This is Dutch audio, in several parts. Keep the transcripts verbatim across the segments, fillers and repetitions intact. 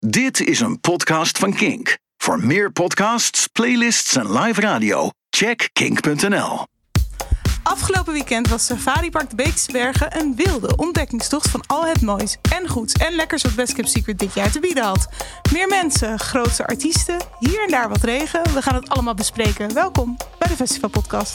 Dit is een podcast van Kink. Voor meer podcasts, playlists en live radio, check kink punt n l. Afgelopen weekend was Safari Park de Beekse Bergen een wilde ontdekkingstocht van al het moois en goeds en lekkers wat Best Kept Secret dit jaar te bieden had. Meer mensen, grootse artiesten, hier en daar wat regen. We gaan het allemaal bespreken. Welkom bij de Festivalpodcast.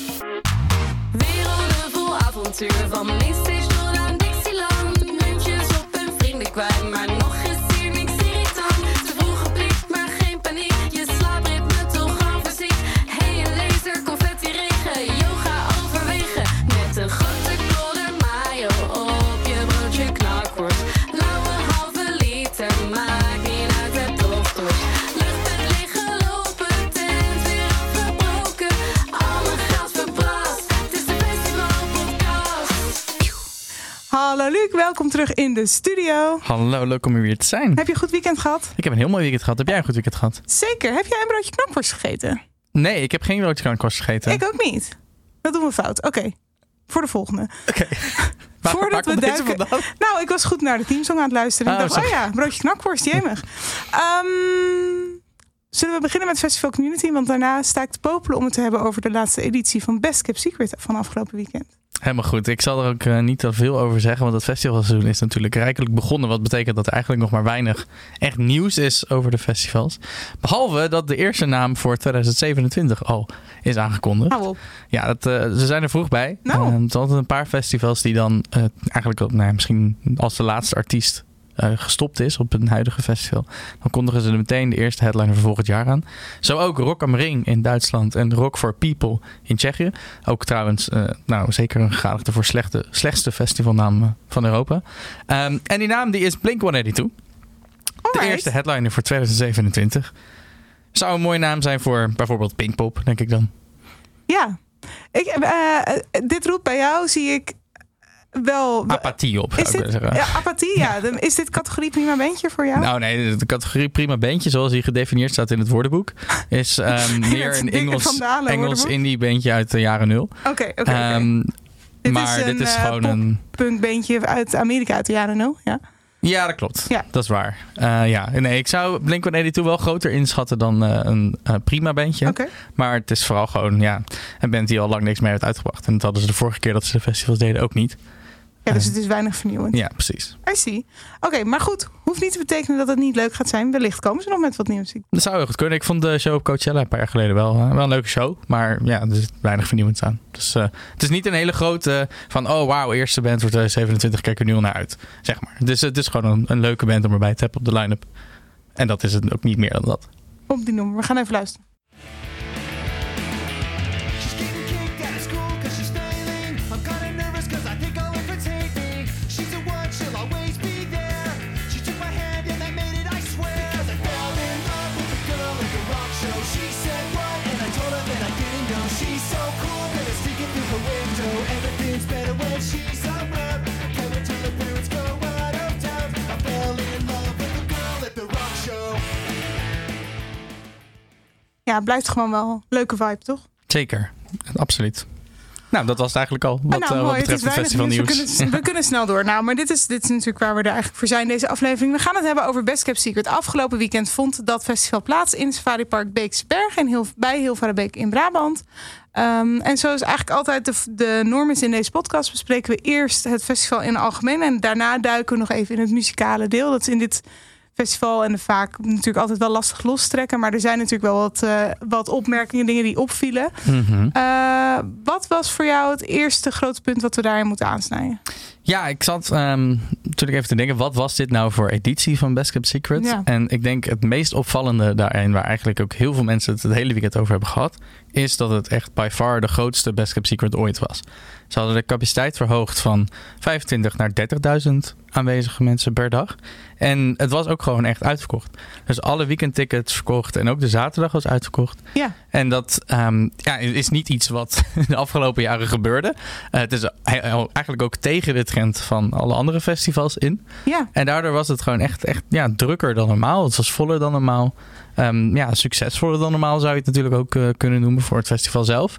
Werelden vol avontuur, van Mainstage tot aan Dixieland. Muntjes op en vrienden kwijt, maar nog is hier niks irritant. Te vroeg gepikt, maar geen paniek. Je slaapritme toch al fysiek. Hey, een laser, confetti regen, yoga overwegen. Met een grote kolder mayo op je broodje knakworst. Lauwe halve liter, maakt niet uit, het toch door. Luchtbed liggen lopen, tent weer afgebroken. Al mijn geld verplaatst, het is de Festivalpodcast. Hallo Luc, welkom terug in de studio. Hallo, leuk om hier weer te zijn. Heb je een goed weekend gehad? Ik heb een heel mooi weekend gehad. Heb jij een goed weekend gehad? Zeker. Heb jij een broodje knakworst gegeten? Nee, ik heb geen broodje knakworst gegeten. Ik ook niet. Dat doen we fout. Oké, okay. Voor de volgende. Oké. Okay. Voordat we duiken. Nou, ik was goed naar de teamsong aan het luisteren. En oh, ik dacht, sorry. oh ja, broodje knakworst, jemig. um, zullen we beginnen met Festival Community? Want daarna sta ik te popelen om het te hebben over de laatste editie van Best Kept Secret van afgelopen weekend. Helemaal goed. Ik zal er ook uh, niet te veel over zeggen, want het festivalseizoen is natuurlijk rijkelijk begonnen. Wat betekent dat er eigenlijk nog maar weinig echt nieuws is over de festivals. Behalve dat de eerste naam voor twintig zevenentwintig al is aangekondigd. Hou op. Ja, dat, uh, ze zijn er vroeg bij. Nou. Uh, er zijn altijd een paar festivals die dan uh, eigenlijk nou, misschien als de laatste artiest Uh, gestopt is op een huidige festival. Dan kondigen ze er meteen de eerste headliner voor volgend jaar aan. Zo ook Rock am Ring in Duitsland en Rock for People in Tsjechië. Ook trouwens, uh, nou zeker een gegadigde voor slechte, slechtste festivalnaam van Europa. Um, en die naam die is Blink honderdtweeëntwintig. Alright. De eerste headliner voor twintig zevenentwintig. Zou een mooie naam zijn voor bijvoorbeeld Pinkpop, denk ik dan. Ja. Ik, uh, dit roept bij jou, zie ik wel apathie op, zou is ik dit, zeggen. Ja, apathie, ja. Is dit categorie prima bandje voor jou? Nou nee, de categorie prima bandje, zoals die gedefinieerd staat in het woordenboek, is um, meer een Engels, Engels indie bandje uit de jaren nul. Oké, oké, oké. Maar dit is uh, gewoon een punk bandje uit Amerika uit de jaren nul, ja. Ja, dat klopt. Ja. Dat is waar. Uh, ja, nee, ik zou Blink honderdtweeëntwintig wel groter inschatten dan uh, een uh, prima bandje. Okay. Maar het is vooral gewoon ja, een band die al lang niks meer heeft uitgebracht. En dat hadden ze de vorige keer dat ze de festivals deden ook niet. Ja, dus het is weinig vernieuwend. Ja, precies. I see. Oké, okay, maar goed. Hoeft niet te betekenen dat het niet leuk gaat zijn. Wellicht komen ze nog met wat nieuws. Dat zou heel goed kunnen. Ik vond de show op Coachella een paar jaar geleden wel, uh, wel een leuke show. Maar ja, er zit weinig vernieuwend aan. Dus uh, het is niet een hele grote van oh wauw, eerste band voor twintig zevenentwintig, kijk er nu al naar uit. Zeg maar. Dus het is gewoon een, een leuke band om erbij te hebben op de line-up. En dat is het ook niet meer dan dat. Op die nummer. We gaan even luisteren. Ja, het blijft gewoon wel een leuke vibe, toch? Zeker, absoluut. Nou, dat was het eigenlijk al. Wat, nou, uh, wat betreft het, het festivalnieuws. We kunnen, we kunnen snel door. Nou, maar dit is, dit is natuurlijk waar we er eigenlijk voor zijn, deze aflevering. We gaan het hebben over Best Kept Secret. Afgelopen weekend vond dat festival plaats in Safari Park Beekse Bergen en heel, bij Hilvarenbeek in Brabant. Um, en zoals eigenlijk altijd de, de norm is in deze podcast, bespreken we eerst het festival in het algemeen. En daarna duiken we nog even in het muzikale deel. Dat is in dit festival en vaak natuurlijk altijd wel lastig lostrekken. Maar er zijn natuurlijk wel wat, uh, wat opmerkingen, dingen die opvielen. Mm-hmm. Uh, wat was voor jou het eerste grote punt wat we daarin moeten aansnijden? Ja, ik zat um, natuurlijk even te denken, wat was dit nou voor editie van Best Kept Secret? Ja. En ik denk het meest opvallende daarin, waar eigenlijk ook heel veel mensen het het hele weekend over hebben gehad, is dat het echt by far de grootste Best Kept Secret ooit was. Ze hadden de capaciteit verhoogd van vijfentwintig naar dertigduizend aanwezige mensen per dag. En het was ook gewoon echt uitverkocht. Dus alle weekendtickets verkocht en ook de zaterdag was uitverkocht. Ja. En dat um, ja, is niet iets wat de afgelopen jaren gebeurde. Uh, het is eigenlijk ook tegen de trend van alle andere festivals in. Ja. En daardoor was het gewoon echt, echt ja, drukker dan normaal. Het was voller dan normaal. Um, ja, succesvoller dan normaal zou je het natuurlijk ook uh, kunnen noemen voor het festival zelf.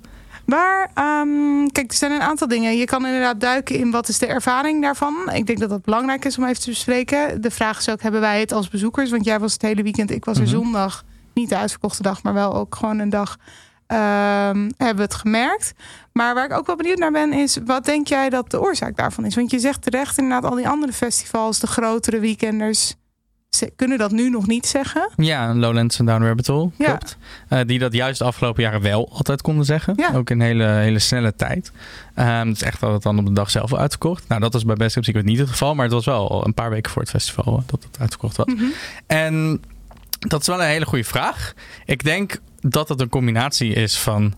Waar, um, kijk, er zijn een aantal dingen. Je kan inderdaad duiken in wat is de ervaring daarvan. Ik denk dat dat belangrijk is om even te bespreken. De vraag is ook, hebben wij het als bezoekers? Want jij was het hele weekend, ik was er Mm-hmm. zondag. Niet de uitverkochte dag, maar wel ook gewoon een dag. Um, hebben we het gemerkt. Maar waar ik ook wel benieuwd naar ben, is wat denk jij dat de oorzaak daarvan is? Want je zegt terecht inderdaad, al die andere festivals, de grotere weekenders, ze kunnen dat nu nog niet zeggen. Ja, Lowlands en Down Rabbit Hole, Ja. klopt. Uh, die dat juist de afgelopen jaren wel altijd konden zeggen. Ja. Ook in hele, hele snelle tijd. Um, het is echt altijd dan op de dag zelf al uitverkocht. Nou, dat was bij Best Kept Secret niet het geval. Maar het was wel al een paar weken voor het festival dat het uitverkocht was. Mm-hmm. En dat is wel een hele goede vraag. Ik denk dat het een combinatie is van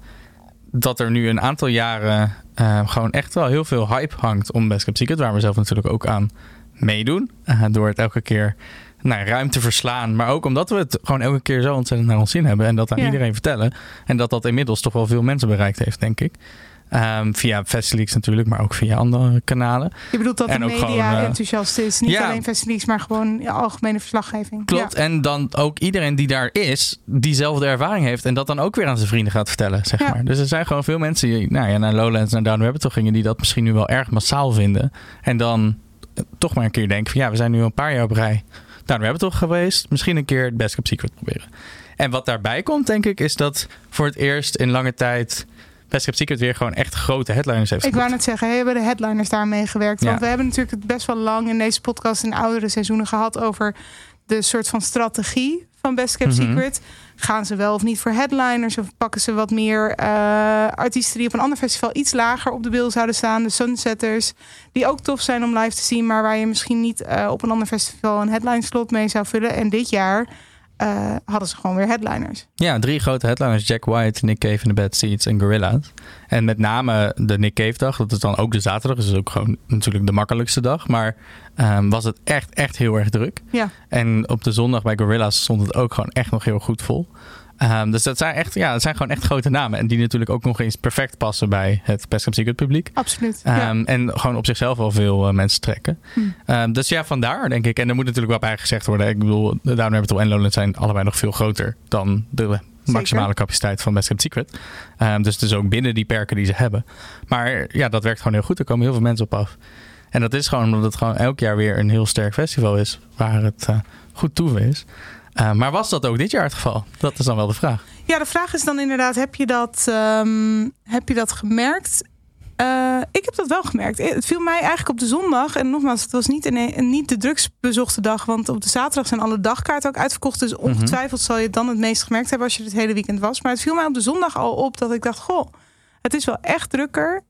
dat er nu een aantal jaren uh, gewoon echt wel heel veel hype hangt om Best Kept Secret. Waar we zelf natuurlijk ook aan meedoen. Uh, door het elke keer nou, ruimte verslaan. Maar ook omdat we het gewoon elke keer zo ontzettend naar ons zin hebben. En dat aan Ja. iedereen vertellen. En dat dat inmiddels toch wel veel mensen bereikt heeft, denk ik. Um, via Festileaks natuurlijk, maar ook via andere kanalen. Je bedoelt dat En de ook media gewoon, uh, enthousiast is. Niet ja. alleen Festileaks, maar gewoon ja, algemene verslaggeving. Klopt. Ja. En dan ook iedereen die daar is, diezelfde ervaring heeft. En dat dan ook weer aan zijn vrienden gaat vertellen, zeg Ja. maar. Dus er zijn gewoon veel mensen die nou ja, naar Lowlands, naar Down Rabbit Hole gingen, die dat misschien nu wel erg massaal vinden. En dan eh, toch maar een keer denken van ja, we zijn nu een paar jaar op rij Down Rabbit Hole geweest. Misschien een keer het Best Kept Secret proberen. En wat daarbij komt, denk ik, is dat voor het eerst in lange tijd Best Kept Secret weer gewoon echt grote headliners heeft Ik wou gehad. net zeggen, hebben de headliners daar meegewerkt? Want Ja. we hebben natuurlijk het best wel lang in deze podcast in oudere seizoenen gehad over de soort van strategie van Best Kept Mhm. Secret. Gaan ze wel of niet voor headliners? Of pakken ze wat meer uh, artiesten die op een ander festival iets lager op de bil zouden staan? De Sunsetters, die ook tof zijn om live te zien, maar waar je misschien niet uh, op een ander festival een headline slot mee zou vullen. En dit jaar uh, hadden ze gewoon weer headliners. Ja, drie grote headliners. Jack White, Nick Cave and the Bad Seeds en Gorillaz. En met name de Nick Cave dag. Dat is dan ook de zaterdag. Dus dat is ook gewoon natuurlijk de makkelijkste dag. Maar um, was het echt, echt heel erg druk. Ja. En op de zondag bij Gorillaz stond het ook gewoon echt nog heel goed vol. Um, dus dat zijn, echt, ja, dat zijn gewoon echt grote namen. En die natuurlijk ook nog eens perfect passen bij het Best Kept Secret publiek. Absoluut. Um, Ja. En gewoon op zichzelf wel veel uh, mensen trekken. Hm. Um, dus ja, vandaar denk ik. En er moet natuurlijk wel bij gezegd worden. Ik bedoel, de Down Rabbit Hole en Lowlands zijn allebei nog veel groter dan de maximale Zeker. capaciteit van Best Kept Secret. Um, dus het is ook binnen die perken die ze hebben. Maar ja, dat werkt gewoon heel goed. Er komen heel veel mensen op af. En dat is gewoon omdat het gewoon elk jaar weer een heel sterk festival is. Waar het uh, goed toe is. Uh, maar was dat ook dit jaar het geval? Dat is dan wel de vraag. Ja, de vraag is dan inderdaad, heb je dat, um, heb je dat gemerkt? Uh, ik heb dat wel gemerkt. Het viel mij eigenlijk op de zondag. En nogmaals, het was niet, een, niet de drukst bezochte dag. Want op de zaterdag zijn alle dagkaarten ook uitverkocht. Dus ongetwijfeld zal je het dan het meest gemerkt hebben als je het hele weekend was. Maar het viel mij op de zondag al op dat ik dacht, goh, het is wel echt drukker.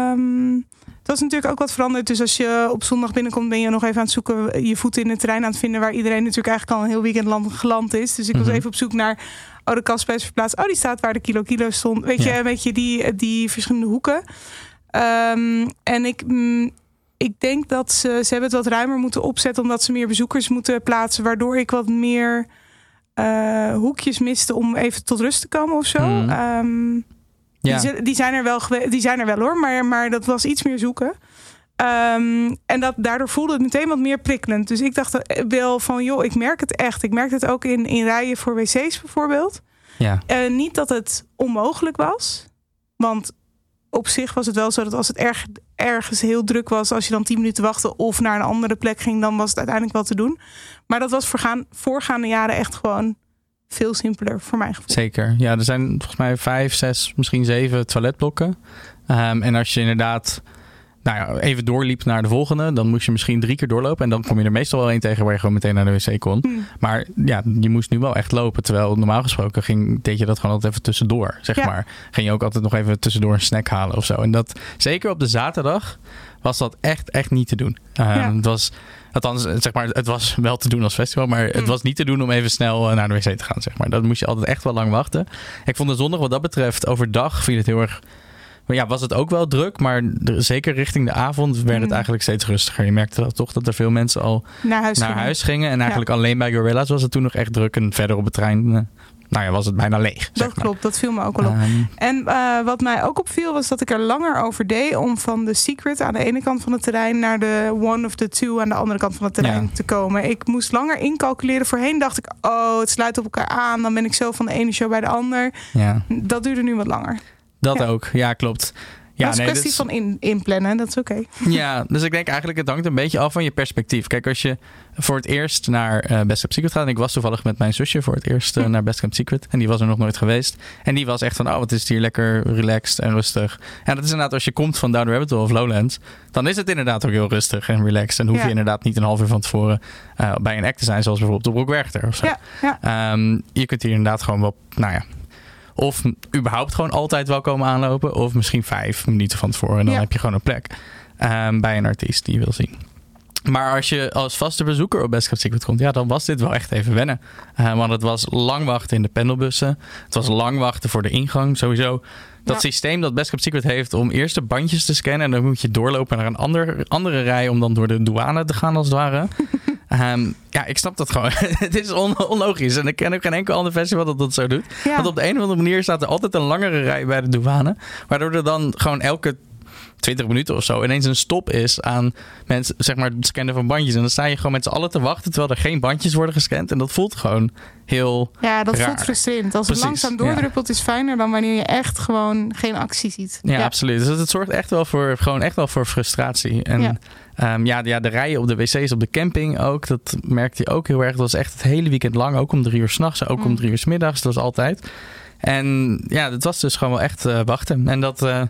Um, het was natuurlijk ook wat veranderd. Dus als je op zondag binnenkomt, ben je nog even aan het zoeken, je voeten in het terrein aan het vinden, waar iedereen natuurlijk eigenlijk al een heel weekend lang geland is. Dus ik was Mm-hmm. even op zoek naar, oh, de kastprijs verplaatst. Oh, die staat waar de kilo kilo stond. Weet Ja. je, weet je die, die verschillende hoeken. Um, en ik, mm, ik denk dat ze, ze hebben het wat ruimer moeten opzetten, omdat ze meer bezoekers moeten plaatsen, waardoor ik wat meer uh, hoekjes miste om even tot rust te komen of zo. Mm. Um, Ja. die, die zijn er wel gewe- die zijn er wel hoor, maar, maar dat was iets meer zoeken. Um, en dat, daardoor voelde het meteen wat meer prikkelend. Dus ik dacht wel van, joh, ik merk het echt. Ik merk het ook in, in rijen voor wc's bijvoorbeeld. Ja. Uh, niet dat het onmogelijk was. Want op zich was het wel zo dat als het erg, ergens heel druk was, als je dan tien minuten wachtte of naar een andere plek ging, dan was het uiteindelijk wel te doen. Maar dat was voorgaan, voorgaande jaren echt gewoon veel simpeler voor mijn gevoel. Zeker. Ja, er zijn volgens mij vijf, zes, misschien zeven toiletblokken. Um, en als je inderdaad nou ja, even doorliep naar de volgende, dan moest je misschien drie keer doorlopen. En dan kom je er meestal wel één tegen waar je gewoon meteen naar de wc kon. Hmm. Maar ja, je moest nu wel echt lopen. Terwijl normaal gesproken ging, deed je dat gewoon altijd even tussendoor, zeg Ja. maar. Ging je ook altijd nog even tussendoor een snack halen of zo. En dat, zeker op de zaterdag, was dat echt, echt niet te doen. Um, Ja. Het was, althans, zeg maar, het was wel te doen als festival, maar het Hmm. was niet te doen om even snel uh, naar de wc te gaan, zeg maar. Dat moest je altijd echt wel lang wachten. Ik vond de zondag wat dat betreft, overdag viel het heel erg. Maar ja, was het ook wel druk, maar de, zeker richting de avond werd het Mm. eigenlijk steeds rustiger. Je merkte dat toch dat er veel mensen al Naar huis naar gingen. huis gingen. En eigenlijk alleen bij Gorillaz was het toen nog echt druk. En verder op het trein, eh, nou ja, was het bijna leeg. Dat zeg maar. klopt, dat viel me ook wel op. Um, En uh, wat mij ook opviel was dat ik er langer over deed om van de Secret aan de ene kant van het terrein naar de One of the Two aan de andere kant van het terrein Ja. te komen. Ik moest langer incalculeren. Voorheen dacht ik, oh, het sluit op elkaar aan. Dan ben ik zo van de ene show bij de ander. ja. Dat duurde nu wat langer. Dat Ja. ook. Ja, klopt. Ja, dat is een nee, kwestie dit van in, inplannen, dat is oké. Ja, dus ik denk eigenlijk het hangt een beetje af van je perspectief. Kijk, als je voor het eerst naar uh, Best Kept Secret gaat... en ik was toevallig met mijn zusje voor het eerst uh, naar Best Kept Secret... en die was er nog nooit geweest. En die was echt van, oh, wat is het hier lekker relaxed en rustig. En dat is inderdaad, als je komt van Down the Rabbit Hole of Lowlands... dan is het inderdaad ook heel rustig en relaxed. En hoef je Ja. inderdaad niet een half uur van tevoren... Uh, bij een act te zijn, zoals bijvoorbeeld op Rock Werchter of zo. Ja, ja. Um, je kunt hier inderdaad gewoon wel, nou ja... Of überhaupt gewoon altijd wel komen aanlopen. Of misschien vijf minuten van tevoren. En dan Ja. heb je gewoon een plek um, bij een artiest die je wil zien. Maar als je als vaste bezoeker op Best Kept Secret komt... ja, dan was dit wel echt even wennen. Uh, want het was lang wachten in de pendelbussen. Het was lang wachten voor de ingang. Sowieso dat Ja. systeem dat Best Kept Secret heeft... om eerst de bandjes te scannen... en dan moet je doorlopen naar een ander, andere rij... om dan door de douane te gaan als het ware... Um, ja, ik snap dat gewoon. Het is on- onlogisch. En ik ken ook geen enkel ander festival dat dat zo doet. Ja. Want op de een of andere manier staat er altijd een langere rij bij de douane. Waardoor er dan gewoon elke twintig minuten of zo ineens een stop is aan mensen, zeg maar, het scannen van bandjes. En dan sta je gewoon met z'n allen te wachten terwijl er geen bandjes worden gescand. En dat voelt gewoon heel Ja, dat raar. voelt frustrerend. Als het Precies, langzaam doordruppelt is fijner dan wanneer je echt gewoon geen actie ziet. Ja, absoluut. Dus het zorgt echt wel voor, gewoon echt wel voor frustratie. En Ja. Um, ja, ja, de rijen op de wc's op de camping ook, dat merkte je ook heel erg. Dat was echt het hele weekend lang, ook om drie uur 's nachts, ook Mm. om drie uur 's middags. Dat was altijd. En ja, dat was dus gewoon wel echt uh, wachten. En dat uh,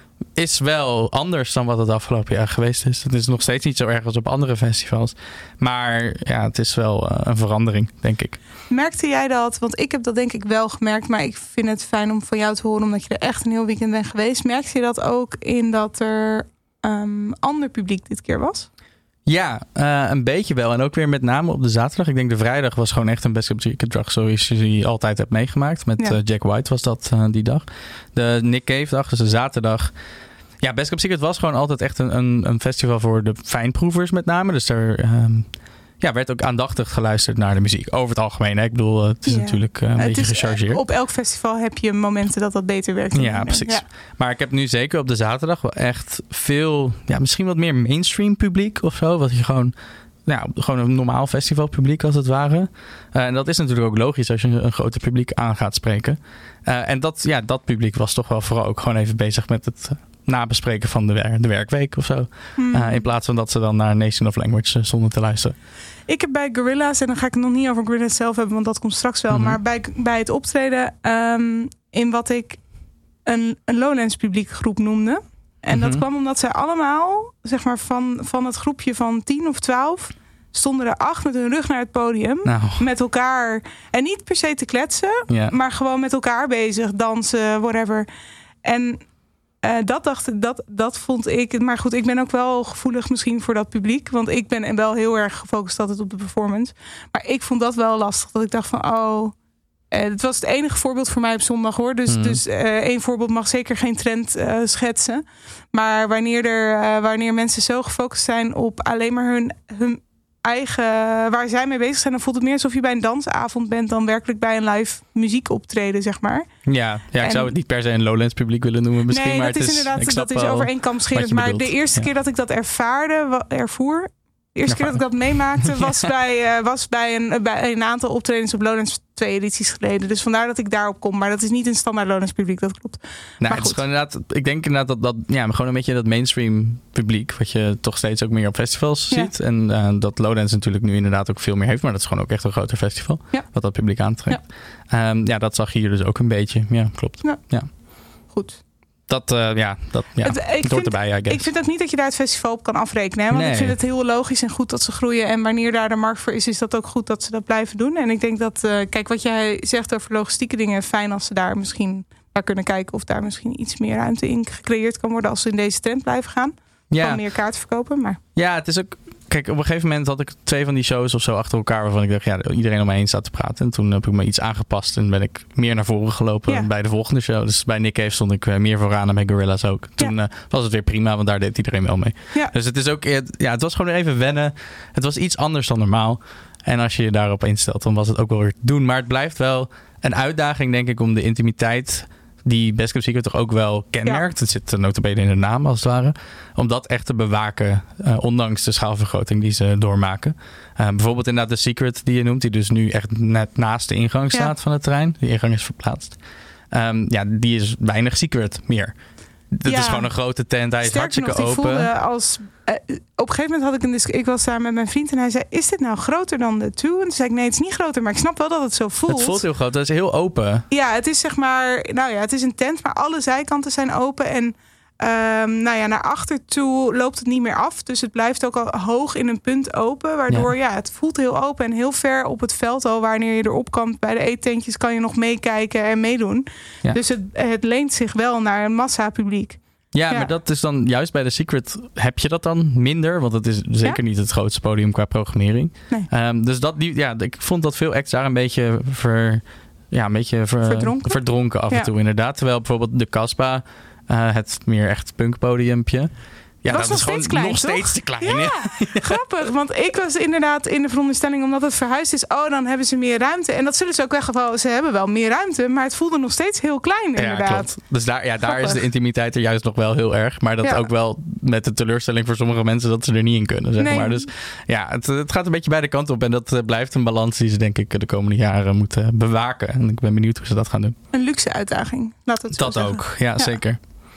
is wel anders dan wat het afgelopen jaar geweest is. Het is nog steeds niet zo erg als op andere festivals. Maar ja, het is wel uh, een verandering, denk ik. Merkte jij dat? Want ik heb dat denk ik wel gemerkt. Maar ik vind het fijn om van jou te horen, omdat je er echt een heel weekend bent geweest. Merkte je dat ook in dat er um, ander publiek dit keer was? Ja, uh, een beetje wel. En ook weer met name op de zaterdag. Ik denk de vrijdag was gewoon echt een Best Kept Secret dag zoals je die altijd hebt meegemaakt. Met Ja. uh, Jack White was dat uh, die dag. De Nick Cave dag, dus de zaterdag. Ja, Best Kept Secret was gewoon altijd echt een, een, een festival voor de fijnproevers met name. Dus er um, ja, werd ook aandachtig geluisterd naar de muziek. Over het algemeen. Hè? Ik bedoel, het is Ja. natuurlijk uh, een Het beetje is, gechargeerd. op elk festival heb je momenten dat dat beter werkt. dan Ja, andere. precies. Ja. Maar ik heb nu zeker op de zaterdag wel echt veel, ja, misschien wat meer mainstream publiek of zo. Wat je gewoon, ja, gewoon een normaal festivalpubliek als het ware. Uh, en dat is natuurlijk ook logisch als je een groter publiek aan gaat spreken. Uh, en dat, ja, dat publiek was toch wel vooral ook gewoon even bezig met het nabespreken van de, wer- de werkweek of zo. Hmm. Uh, in plaats van dat ze dan naar Nation of Language uh, stonden te luisteren. Ik heb bij Gorillaz, en dan ga ik het nog niet over Gorillaz zelf hebben, want dat komt straks wel. Mm-hmm. Maar bij, bij het optreden um, in wat ik een, een Lowlands publiek groep noemde. En Mm-hmm. dat kwam omdat zij allemaal, zeg maar van, van het groepje van tien of twaalf, stonden er acht met hun rug naar het podium. Nou, Met elkaar, en niet per se te kletsen, ja. maar gewoon met elkaar bezig, dansen, whatever. En uh, dat dacht ik, dat, dat vond ik. Maar goed, ik ben ook wel gevoelig misschien voor dat publiek. Want ik ben wel heel erg gefocust altijd op de performance. Maar ik vond dat wel lastig. Dat ik dacht van, oh. Uh, het was het enige voorbeeld voor mij op zondag hoor. Dus, Mm. dus uh, één voorbeeld mag zeker geen trend uh, schetsen. Maar wanneer, er, uh, wanneer mensen zo gefocust zijn op alleen maar hun, hun eigen, waar zij mee bezig zijn, dan voelt het meer alsof je bij een dansavond bent dan werkelijk bij een live muziekoptreden, zeg maar. Ja, ja, ik En- zou het niet per se een Lowlands publiek willen noemen misschien. nee, maar dat het is is, ik inderdaad, snap dat is wel over één kam wat scherend. je Maar bedoelt. de eerste Ja. keer dat ik dat ervaarde, wa- ervoer, de eerste keer dat ik dat meemaakte, was, bij, uh, was bij, een, bij een aantal optredens op Lowlands twee edities geleden. Dus vandaar dat ik daarop kom. Maar dat is niet een standaard Lowlands publiek, dat klopt. Nou, Maar het is goed. gewoon inderdaad, ik denk inderdaad dat dat, ja, gewoon een beetje dat mainstream publiek, wat je toch steeds ook meer op festivals Ja. ziet. En uh, dat Lowlands natuurlijk nu inderdaad ook veel meer heeft, maar dat is gewoon ook echt een groter festival, Ja. wat dat publiek aantrekt. Ja. Um, ja, dat zag je hier dus ook een beetje. Ja, klopt. Goed. Dat, uh, ja, dat ja, Het- ik het hoort vind- erbij, I guess. Ik vind ook niet dat je daar het festival op kan afrekenen. Hè? Want Nee. ik vind het heel logisch en goed dat ze groeien. En wanneer daar de markt voor is, is dat ook goed dat ze dat blijven doen. En ik denk dat, uh, kijk, wat jij zegt over logistieke dingen, fijn als ze daar misschien naar kunnen kijken of daar misschien iets meer ruimte in gecreëerd kan worden als ze in deze trend blijven gaan. ja. Van meer kaarten verkopen. Maar Ja, het is ook. Kijk, op een gegeven moment had ik twee van die shows of zo achter elkaar waarvan ik dacht, ja, iedereen om me heen staat te praten. En toen heb ik me iets aangepast en ben ik meer naar voren gelopen Ja. bij de volgende show. Dus bij Nick Cave stond ik uh, meer vooraan en bij Gorillaz ook. Toen uh, was het weer prima, want daar deed iedereen wel mee. Ja. Dus het is ook, ja, het was gewoon even wennen. Het was iets anders dan normaal. En als je je daarop instelt, dan was het ook wel weer te doen. Maar het blijft wel een uitdaging, denk ik, om de intimiteit die Best Kept Secret toch ook wel kenmerkt. Het zit nota bene in de naam als het ware. Om dat echt te bewaken, uh, ondanks de schaalvergroting die ze doormaken. Uh, bijvoorbeeld inderdaad de Secret die je noemt, die dus nu echt net naast de ingang Ja. staat van het terrein. Die ingang is verplaatst. Um, ja, die is weinig secret meer. Het Ja. is gewoon een grote tent. Hij is Sterker hartstikke nog, die open. voelde als... Uh, op een gegeven moment had ik een discussie. Ik was daar met mijn vriend en hij zei... Is dit nou groter dan de Two? En toen zei ik, nee, het is niet groter. Maar ik snap wel dat het zo voelt. Het voelt heel groot. Het is heel open. Ja, het is zeg maar... Nou ja, het is een tent, maar alle zijkanten zijn open. En um, nou ja, naar achter toe loopt het niet meer af. Dus het blijft ook al hoog in een punt open. Waardoor, ja, ja het voelt heel open en heel ver op het veld al. Wanneer je erop kan, bij de eettentjes kan je nog meekijken en meedoen. Ja. Dus het, het leent zich wel naar een massapubliek. Ja, Ja. maar dat is dan juist bij The Secret heb je dat dan minder. Want het is zeker Ja. niet het grootste podium qua programmering. Nee. Um, dus dat, die, ja, ik vond dat veel acts daar een beetje, ver, ja, een beetje ver, Verdronken? verdronken af en Ja. toe inderdaad. Terwijl bijvoorbeeld de Casbah, uh, het meer echt punkpodiumpje. Ja, Was dat nog is gewoon steeds klein, nog toch? steeds te klein. Ja, Ja. grappig. Want ik was inderdaad in de veronderstelling... omdat het verhuisd is, oh, dan hebben ze meer ruimte. En dat zullen ze ook weggevallen. Ze hebben wel meer ruimte, maar het voelde nog steeds heel klein inderdaad. Ja, klopt. Dus daar, ja, daar is Grappig. de intimiteit er juist nog wel heel erg. Maar dat Ja. ook wel met de teleurstelling voor sommige mensen dat ze er niet in kunnen, zeg Nee. maar. Dus ja, het, het gaat een beetje beide kanten op. En dat uh, blijft een balans die ze denk ik de komende jaren moeten bewaken. En ik ben benieuwd hoe ze dat gaan doen. Een luxe uitdaging, laten we het zo Dat zeggen. ook, ja, Ja. zeker.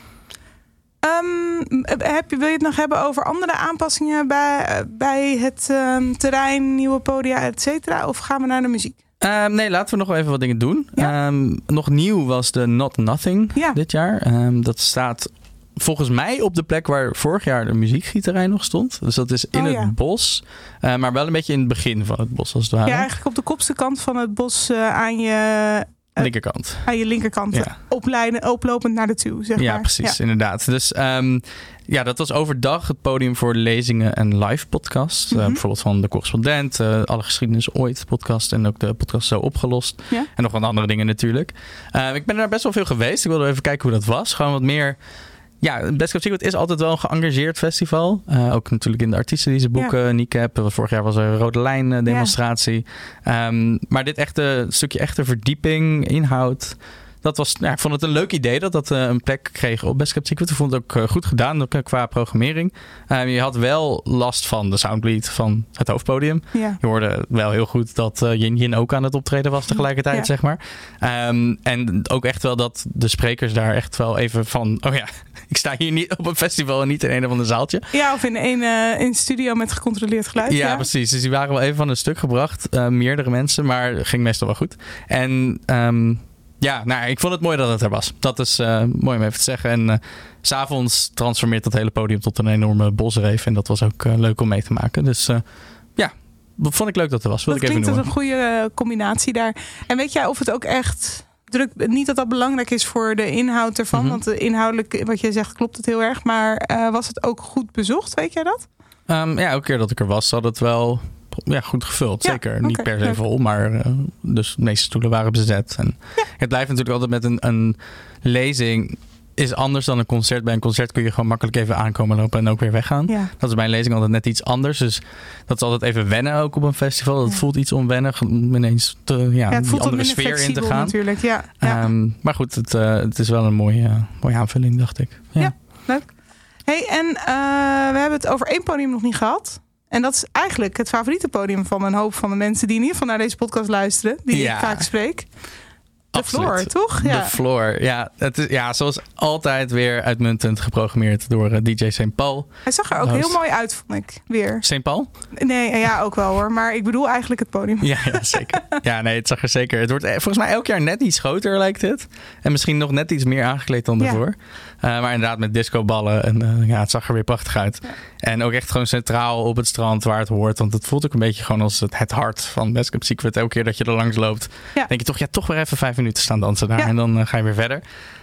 Um, heb je, wil je het nog hebben over andere aanpassingen bij, bij het um, terrein, nieuwe podia, et cetera? Of gaan we naar de muziek? Uh, nee, laten we nog wel even wat dingen doen. Ja. Um, nog nieuw was de Not Nothing Ja. dit jaar. Um, dat staat volgens mij op de plek waar vorig jaar de muziekgieterij nog stond. Dus dat is in Oh, het ja. bos. Uh, maar wel een beetje in het begin van het bos, als het ware. Ja, eigenlijk op de kopste kant van het bos uh, aan je... Linkerkant. Aan je linkerkant, Ja. opleiden, oplopend naar de toe, zeg Ja, maar. precies, inderdaad. Dus um, ja, dat was overdag het podium voor lezingen en live podcasts. Mhm. Uh, bijvoorbeeld van De Correspondent, uh, Alle Geschiedenis Ooit podcast en ook de podcast Zo Opgelost. Ja. En nog wat andere dingen natuurlijk. Uh, ik ben daar best wel veel geweest. Ik wilde even kijken hoe dat was. Gewoon wat meer... Ja, Best Kept Secret is altijd wel een geëngageerd festival. Uh, ook natuurlijk in de artiesten die ze boeken. Ja. N I C A P, vorig jaar was er een Rode Lijn uh, demonstratie. Ja. Um, maar dit echte stukje echte verdieping, inhoud... Dat was, ja, ik vond het een leuk idee dat dat uh, een plek kreeg op Best Kept Secret. Ik vond het ook uh, goed gedaan ook, uh, qua programmering. Uh, je had wel last van de soundlead van het hoofdpodium. Ja. Je hoorde wel heel goed dat uh, Yin Yin ook aan het optreden was tegelijkertijd, Ja. zeg maar. Um, en ook echt wel dat de sprekers daar echt wel even van... Oh ja, ik sta hier niet op een festival en niet in een of ander zaaltje. Ja, of in een, uh, in een studio met gecontroleerd geluid. Ja, Ja, precies. Dus die waren wel even van een stuk gebracht. Uh, meerdere mensen, maar ging meestal wel goed. En... Um, Ja, nou, ik vond het mooi dat het er was. Dat is uh, mooi om even te zeggen. En uh, 's avonds transformeert dat hele podium tot een enorme bosreef. En dat was ook uh, leuk om mee te maken. Dus uh, ja, vond ik leuk dat het er was. Wil dat ik even klinkt als noemen. een goede uh, combinatie daar. En weet jij of het ook echt druk... Niet dat dat belangrijk is voor de inhoud ervan. Mm-hmm. Want de inhoudelijk, wat jij zegt, klopt het heel erg. Maar uh, was het ook goed bezocht? Weet jij dat? Um, ja, elke keer dat ik er was, had het wel... Ja, goed gevuld. Ja, Zeker. okay, Niet per se leuk. vol, maar uh, dus de meeste stoelen waren bezet. En Ja. Het blijft natuurlijk altijd met een, een lezing is anders dan een concert. Bij een concert kun je gewoon makkelijk even aankomen lopen en ook weer weggaan. Ja. Dat is bij een lezing altijd net iets anders. Dus dat is altijd even wennen ook op een festival. Dat Ja. voelt iets onwennig om ineens te, ja, Ja, het die voelt wat andere minder sfeer in te flexibel gaan. natuurlijk. Ja, ja. Um, maar goed, het, uh, het is wel een mooie, mooie aanvulling, dacht ik. Ja. Ja. leuk. Hey, en uh, we hebben het over één podium nog niet gehad. En dat is eigenlijk het favoriete podium van een hoop van de mensen die in ieder geval naar deze podcast luisteren. Die Ja. ik vaak spreek. De Absoluut. Floor, toch? Ja. De Floor, ja. Het is, ja, zoals altijd weer uitmuntend geprogrammeerd door uh, D J Saint Paul. Hij zag er ook Host. heel mooi uit, vond ik. Weer. Saint Paul? Nee, ja, ook wel hoor. Maar ik bedoel eigenlijk het podium. Ja, ja, zeker. Ja, nee, het zag er zeker. Het wordt eh, volgens mij elk jaar net iets groter, lijkt het. En misschien nog net iets meer aangekleed dan Ja. daarvoor. Uh, maar inderdaad met discoballen. En uh, ja, het zag er weer prachtig uit. Ja. En ook echt gewoon centraal op het strand waar het hoort. Want het voelt ook een beetje gewoon als het, het hart van Best Kept Secret. Elke keer dat je er langs loopt, Ja. denk je toch, ja, toch weer even vijf minuten staan dansen daar. Ja. En dan uh, ga je weer verder.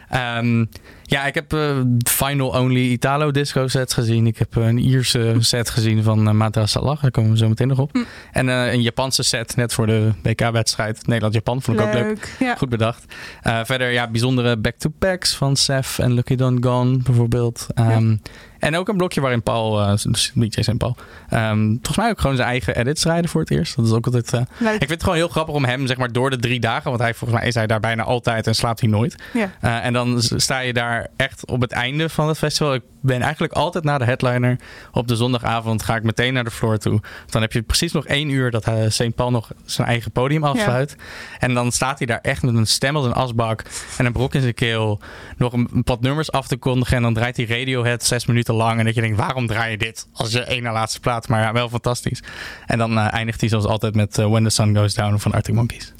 Um, ja, ik heb uh, Final Only Italo disco sets gezien. Ik heb uh, een Ierse set gezien van uh, Mata Salah. Daar komen we zo meteen nog op. Hm. En uh, een Japanse set net voor de W K-wedstrijd. Nederland-Japan vond ik ook leuk. Ja. Goed bedacht. Uh, verder ja, bijzondere back-to-backs van Sef en Lucky Don Gone bijvoorbeeld. Um, En ook een blokje waarin Paul, uh, D J Saint Paul, um, volgens mij ook gewoon zijn eigen edits rijden voor het eerst. Dat is ook altijd... Uh, ik vind het gewoon heel grappig om hem, zeg maar, door de drie dagen, want hij volgens mij is hij daar bijna altijd en slaapt hij nooit. Ja. Uh, en dan sta je daar echt op het einde van het festival. Ik ben eigenlijk altijd na de headliner op de zondagavond ga ik meteen naar de floor toe. Dan heb je precies nog één uur dat uh, Saint Paul nog zijn eigen podium afsluit. Ja. En dan staat hij daar echt met een stem als een asbak en een brok in zijn keel nog een, een pad nummers af te kondigen. En dan draait hij Radiohead zes minuten lang. En dat je denkt, waarom draai je dit als je één na laatste plaat? Maar ja, wel fantastisch. En dan uh, eindigt hij zoals altijd met uh, When the Sun Goes Down van Arctic Monkeys.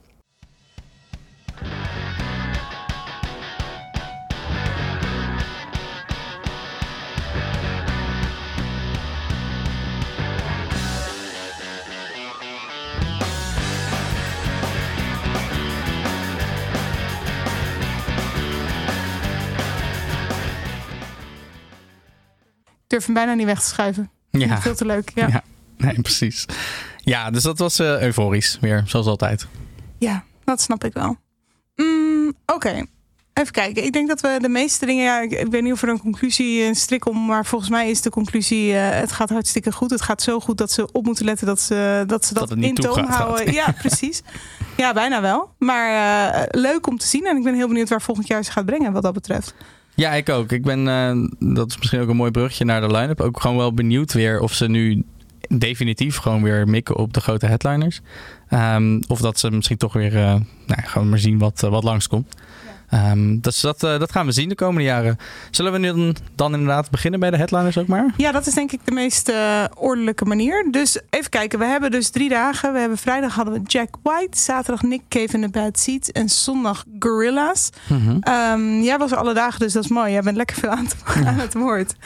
Ik durf hem bijna niet weg te schuiven. Ja. Veel te leuk. Ja. Ja, nee, precies. Ja, dus dat was uh, euforisch weer, zoals altijd. Ja, dat snap ik wel. Mm, Oké, okay. Even kijken. Ik denk dat we de meeste dingen... Ja, ik, ik weet niet of er een conclusie een strik om... maar volgens mij is de conclusie... Uh, het gaat hartstikke goed. Het gaat zo goed dat ze op moeten letten... dat ze dat, ze dat, dat in toom houden. Ja, precies. Ja, bijna wel. Maar uh, leuk om te zien. En ik ben heel benieuwd waar volgend jaar ze gaat brengen wat dat betreft. Ja, ik ook. Ik ben, uh, dat is misschien ook een mooi bruggetje naar de line-up. Ook gewoon wel benieuwd weer of ze nu definitief gewoon weer mikken op de grote headliners. Um, of dat ze misschien toch weer uh, nou, gewoon maar zien wat, uh, wat langskomt. Ja. Um, dus dat, uh, dat gaan we zien de komende jaren. Zullen we nu dan, dan inderdaad beginnen bij de headliners ook maar? Ja, dat is denk ik de meest uh, ordelijke manier. Dus even kijken. We hebben dus drie dagen. We hebben vrijdag hadden we Jack White. Zaterdag Nick Cave in the Bad Seeds. En zondag Gorillaz. Mm-hmm. Um, jij was alle dagen, dus dat is mooi. Jij bent lekker veel aan, te, ja. aan het woord.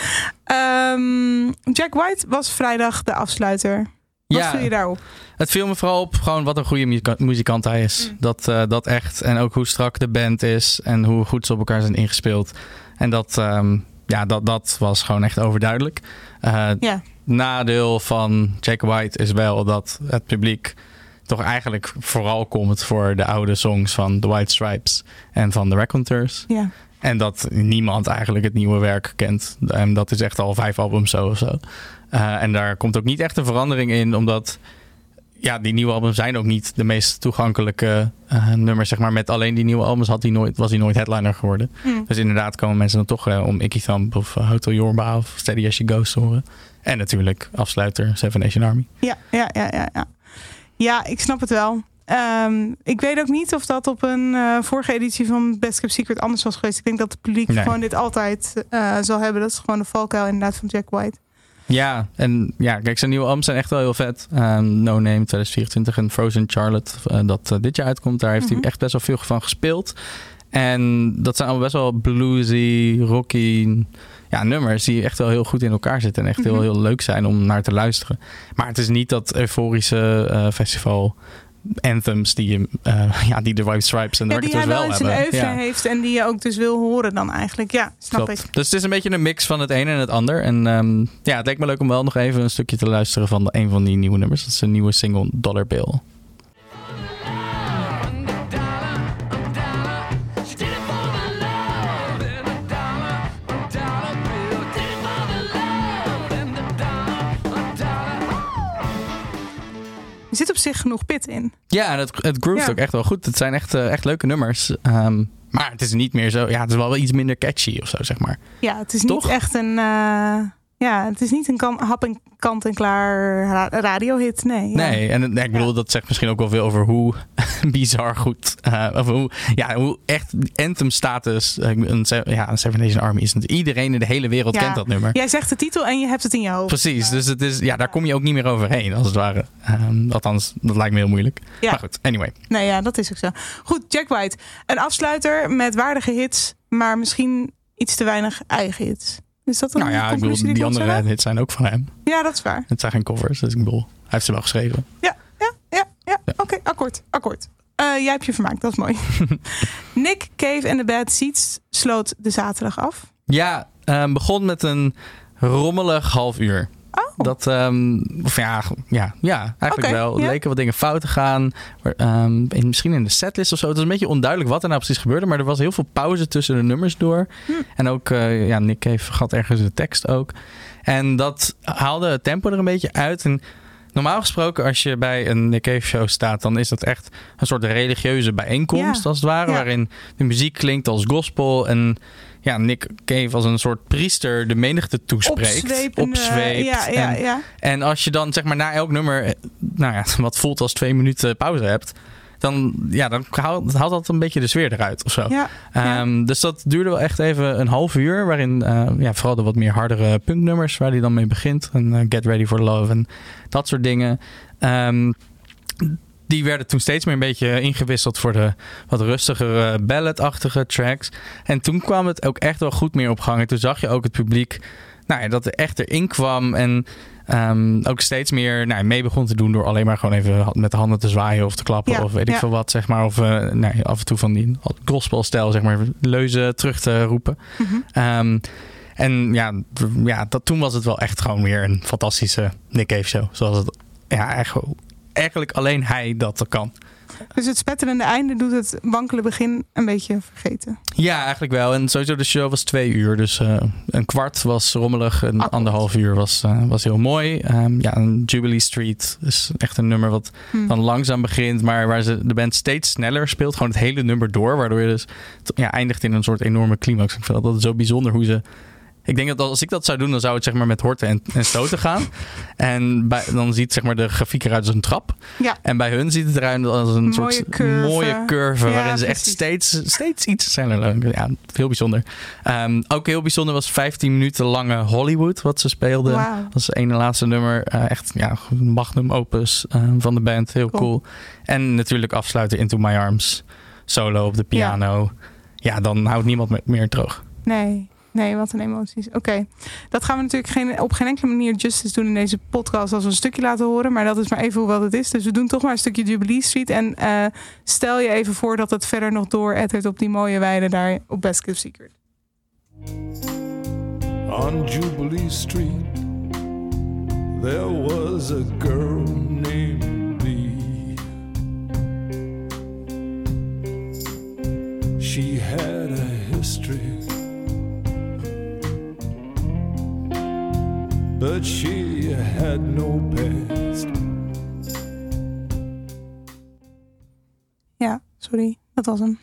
Um, Jack White was vrijdag de afsluiter. Wat ja, viel je daarop? Het viel me vooral op gewoon wat een goede muzika- muzikant hij is. Mm. Dat, uh, dat echt. En ook hoe strak de band is. En hoe goed ze op elkaar zijn ingespeeld. En dat, um, ja, dat, dat was gewoon echt overduidelijk. Uh, ja. Nadeel van Jack White is wel dat het publiek toch eigenlijk vooral komt voor de oude songs van The White Stripes en van The Raconteurs. Ja. En dat niemand eigenlijk het nieuwe werk kent. En dat is echt al vijf albums zo of zo. Uh, en daar komt ook niet echt een verandering in, omdat ja, die nieuwe albums zijn ook niet de meest toegankelijke uh, nummers. Zeg maar. Met alleen die nieuwe albums had hij nooit, was hij nooit headliner geworden. Mm. Dus inderdaad komen mensen dan toch uh, om Icky Thump of uh, Hotel Yorba of Steady As She Goes te horen. En natuurlijk afsluiter Seven Nation Army. Ja, ja, ja, ja, ja. Ja, ik snap het wel. Um, ik weet ook niet of dat op een uh, vorige editie van Best Kept Secret anders was geweest. Ik denk dat het publiek nee. gewoon dit altijd uh, zal hebben. Dat is gewoon de valkuil inderdaad van Jack White. Ja, en ja, kijk, zijn nieuwe albums zijn echt wel heel vet. Um, No Name twintig vierentwintig en Frozen Charlotte, uh, dat uh, dit jaar uitkomt. Daar heeft mm-hmm. hij echt best wel veel van gespeeld. En dat zijn allemaal best wel bluesy, rocky ja, nummers die echt wel heel goed in elkaar zitten. En echt mm-hmm. heel, heel leuk zijn om naar te luisteren. Maar het is niet dat euforische uh, festival anthems die, uh, ja, die de White Stripes en de ja, Raconteurs wel hebben. Die hij wel in zijn ja. oeuvre heeft en die je ook dus wil horen dan eigenlijk. Ja, snap Klopt. ik. Dus het is een beetje een mix van het een en het ander. En um, ja, het leek me leuk om wel nog even een stukje te luisteren van de, een van die nieuwe nummers. Dat is een nieuwe single, Dollar Bill. Er zit op zich genoeg pit in. Ja, en het, het groeft ja. ook echt wel goed. Het zijn echt, uh, echt leuke nummers. Um, maar het is niet meer zo... Ja, het is wel iets minder catchy of zo, zeg maar. Ja, het is Toch? niet echt een... Uh, ja, het is niet een kan, hap en kant-en-klaar ra- radiohit, nee. Ja. Nee, en nee, ik bedoel, ja. dat zegt misschien ook wel veel over hoe bizar goed... Uh, of hoe, ja, hoe echt anthem status... Uh, een, ja, een Seven Nation Army is... Iedereen in de hele wereld ja. kent dat nummer. Jij zegt de titel en je hebt het in je hoofd. Precies, ja. dus het is, ja, daar kom je ook niet meer overheen, als het ware. Um, althans, dat lijkt me heel moeilijk. Ja. Maar goed, anyway. Nee, ja, dat is ook zo. Goed, Jack White. Een afsluiter met waardige hits... maar misschien iets te weinig eigen hits. Is dat een nou ja, ik bedoel, die, die andere zeggen? hits zijn ook van hem. Ja, dat is waar. Het zijn geen covers, dus ik bedoel, hij heeft ze wel geschreven. Ja, ja, ja, ja. ja. Oké, okay, akkoord, akkoord. Uh, jij hebt je vermaakt, dat is mooi. Nick Cave en the Bad Seeds sloot de zaterdag af. Ja, uh, begon met een rommelig half uur. Oh? Dat, um, of ja, ja, ja eigenlijk Okay, wel. Er ja. leken wat dingen fout te gaan. Maar, um, in, misschien in de setlist of zo. Het was een beetje onduidelijk wat er nou precies gebeurde. Maar er was heel veel pauze tussen de nummers door. Hm. En ook, uh, ja, Nick Cave had ergens de tekst ook. En dat haalde het tempo er een beetje uit. En normaal gesproken, als je bij een Nick Cave show staat, dan is dat echt een soort religieuze bijeenkomst, Ja. als het ware. Ja. Waarin de muziek klinkt als gospel. En ja, Nick Cave als een soort priester de menigte toespreekt. Opzwepende, Opzweept. Ja, ja, en, ja. en als je dan zeg maar na elk nummer, nou ja, wat voelt als twee minuten pauze hebt, dan, ja, dan haalt, haalt dat een beetje de sfeer eruit of zo. Ja, ja. Um, dus dat duurde wel echt even een half uur, waarin uh, ja, vooral de wat meer hardere punknummers waar hij dan mee begint. En uh, Get Ready for Love en dat soort dingen. Um, die werden toen steeds meer een beetje ingewisseld voor de wat rustigere ballad-achtige tracks. En toen kwam het ook echt wel goed meer op gang. En toen zag je ook het publiek, nou ja, dat er echt erin kwam en um, ook steeds meer nou, mee begon te doen door alleen maar gewoon even met de handen te zwaaien of te klappen Ja, of weet ik ja. veel wat, zeg maar. Of uh, nee, af en toe van die gospelstijl, zeg maar, leuzen terug te roepen. Mhm. Um, en ja, ja dat, toen was het wel echt gewoon weer een fantastische Nick Cave show. Zoals het ja, eigenlijk, eigenlijk alleen hij dat kan. Dus het spetterende einde doet het wankele begin een beetje vergeten. Ja, eigenlijk wel. En sowieso de show was twee uur. Dus uh, een kwart was rommelig. Een Akkoord. anderhalf uur was, uh, was heel mooi. Um, ja, een Jubilee Street is echt een nummer wat Hm. dan langzaam begint. Maar waar ze de band steeds sneller speelt. Gewoon het hele nummer door. Waardoor je dus ja, eindigt in een soort enorme climax. Ik vind dat altijd zo bijzonder hoe ze... Ik denk dat als ik dat zou doen, dan zou het zeg maar met horten en, en stoten gaan. En bij, dan ziet zeg maar de grafiek eruit als een trap. Ja. En bij hun ziet het eruit als een Mooie soort curve. mooie curve. Ja, waarin ze echt precies. steeds, steeds iets sneller lopen. Ja, heel bijzonder. Um, ook heel bijzonder was vijftien minuten lange Hollywood wat ze speelden. Wauw. Dat was het ene laatste nummer. Uh, echt ja, magnum opus uh, van de band. Heel cool. Cool. En natuurlijk afsluiten Into My Arms. Solo op de piano. Ja, ja dan houdt niemand me- meer droog. Nee, nee, wat een emoties. Oké, okay. Dat gaan we natuurlijk geen, op geen enkele manier justice doen in deze podcast als we een stukje laten horen. Maar dat is maar even hoe wat het is. Dus we doen toch maar een stukje Jubilee Street. En uh, stel je even voor dat het verder nog doorettert op die mooie weide daar op Best Kept Secret. On Jubilee Street, there was a girl named Bee. She had a history, but she had no past. Ja, sorry, dat was hem.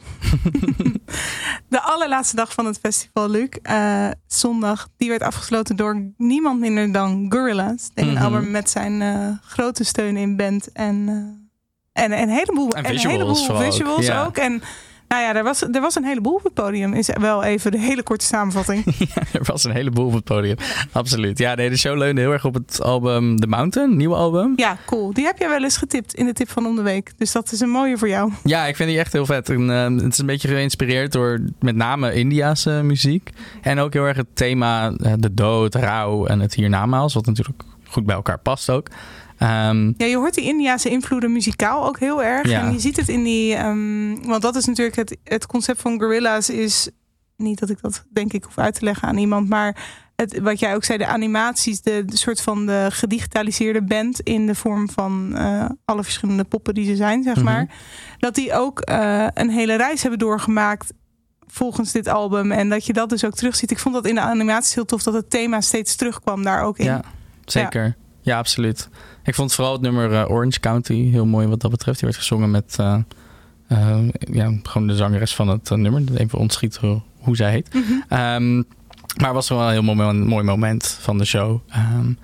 De allerlaatste dag van het festival, Luc. Uh, zondag, die werd afgesloten door niemand minder dan Gorillaz. Damon Mhm. Albarn met zijn uh, grote steun in band. En, uh, en, en een heleboel, En en een visuals heleboel vooral ook, visuals ja. ook. En nou ja, er was, er was een heleboel op het podium. Is wel even de hele korte samenvatting. Ja, er was een heleboel op het podium. Absoluut. Ja, nee, de show leunde heel erg op het album The Mountain, nieuwe album. Ja, cool. Die heb jij wel eens getipt in de tip van om de week. Dus dat is een mooie voor jou. Ja, ik vind die echt heel vet. En, uh, het is een beetje geïnspireerd door met name Indiase muziek. En ook heel erg het thema uh, de dood, rouw en het hiernamaals. Wat natuurlijk goed bij elkaar past ook. Um, Ja, je hoort die Indiase invloeden muzikaal ook heel erg. Ja. En je ziet het in die... Um, want dat is natuurlijk het, het concept van Gorillaz is... Niet dat ik dat denk ik hoef uit te leggen aan iemand. Maar het, wat jij ook zei, de animaties. De, de soort van de gedigitaliseerde band. In de vorm van uh, alle verschillende poppen die ze zijn, zeg Mm-hmm. maar. Dat die ook uh, een hele reis hebben doorgemaakt volgens dit album. En dat je dat dus ook terugziet. Ik vond dat in de animaties heel tof. Dat het thema steeds terugkwam daar ook in. ja, zeker. Ja. ja, absoluut. Ik vond vooral het nummer uh, Orange County heel mooi wat dat betreft. Die werd gezongen met uh, uh, ja, gewoon de zangeres van het uh, nummer. Even ontschiet hoe, hoe zij heet. Mm-hmm. Um, maar het was wel een heel mooi, een mooi moment van de show. Um,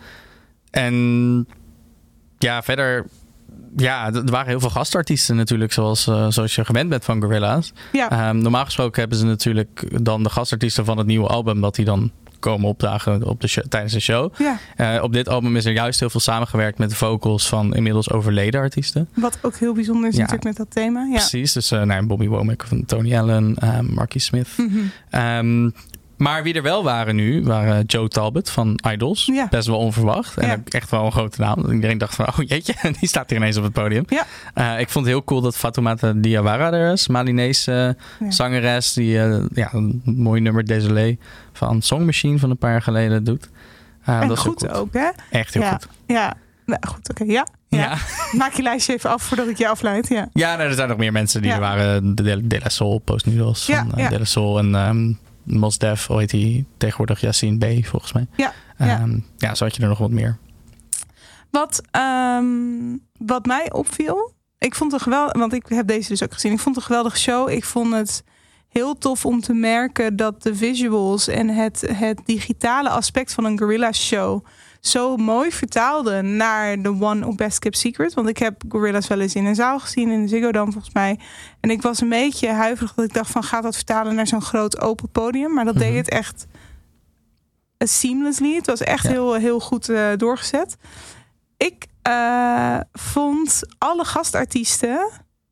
en ja, verder... Ja, er waren heel veel gastartiesten natuurlijk, zoals, uh, zoals je gewend bent van Gorillaz. Ja. Um, normaal gesproken hebben ze natuurlijk dan de gastartiesten van het nieuwe album, dat die dan komen opdagen op de show, tijdens de show. Ja. Uh, op dit album is er juist heel veel samengewerkt met de vocals van inmiddels overleden artiesten. Wat ook heel bijzonder is Ja. natuurlijk met dat thema. Ja. Precies, dus uh, nou, Bobby Womack van Tony Allen, uh, Marky Smith. Mm-hmm. Um, maar wie er wel waren nu, waren Joe Talbot van Idols. Ja. Best wel onverwacht. En Ja. ook echt wel een grote naam. Iedereen dacht van, oh jeetje, die staat hier ineens op het podium. Ja. Uh, ik vond het heel cool dat Fatoumata Diawara er is. Malinese uh, Ja. zangeres die uh, ja, een mooi nummer Désolé van Song Machine van een paar jaar geleden doet. Uh, En dat is heel goed, ook, hè? Echt heel ja. goed. Ja, nou, goed, oké. Ja. Ja. Ja. Maak je lijstje even af voordat ik je afleid. Ja. Ja, nou, er zijn nog meer mensen die Ja. er waren. De, de La Soul, Post Noodles Ja, van uh, ja. De La Soul en um, Mos Def, hoe heet die tegenwoordig? Yassine B, volgens mij. Ja, ja. Um, ja, zo had je er nog wat meer. Wat, um, wat mij opviel, ik vond het een geweldig, want ik heb deze dus ook gezien. Ik vond het een geweldige show. Ik vond het heel tof om te merken dat de visuals en het, het digitale aspect van een Gorillaz show zo mooi vertaalde naar de one op Best Kept Secret. Want ik heb Gorillaz wel eens in een zaal gezien, in de Ziggo Dome volgens mij. En ik was een beetje huiverig dat ik dacht van, gaat dat vertalen naar zo'n groot open podium? Maar dat Mm-hmm. deed het echt seamlessly. Het was echt Ja. heel, heel goed uh, doorgezet. Ik uh, vond alle gastartiesten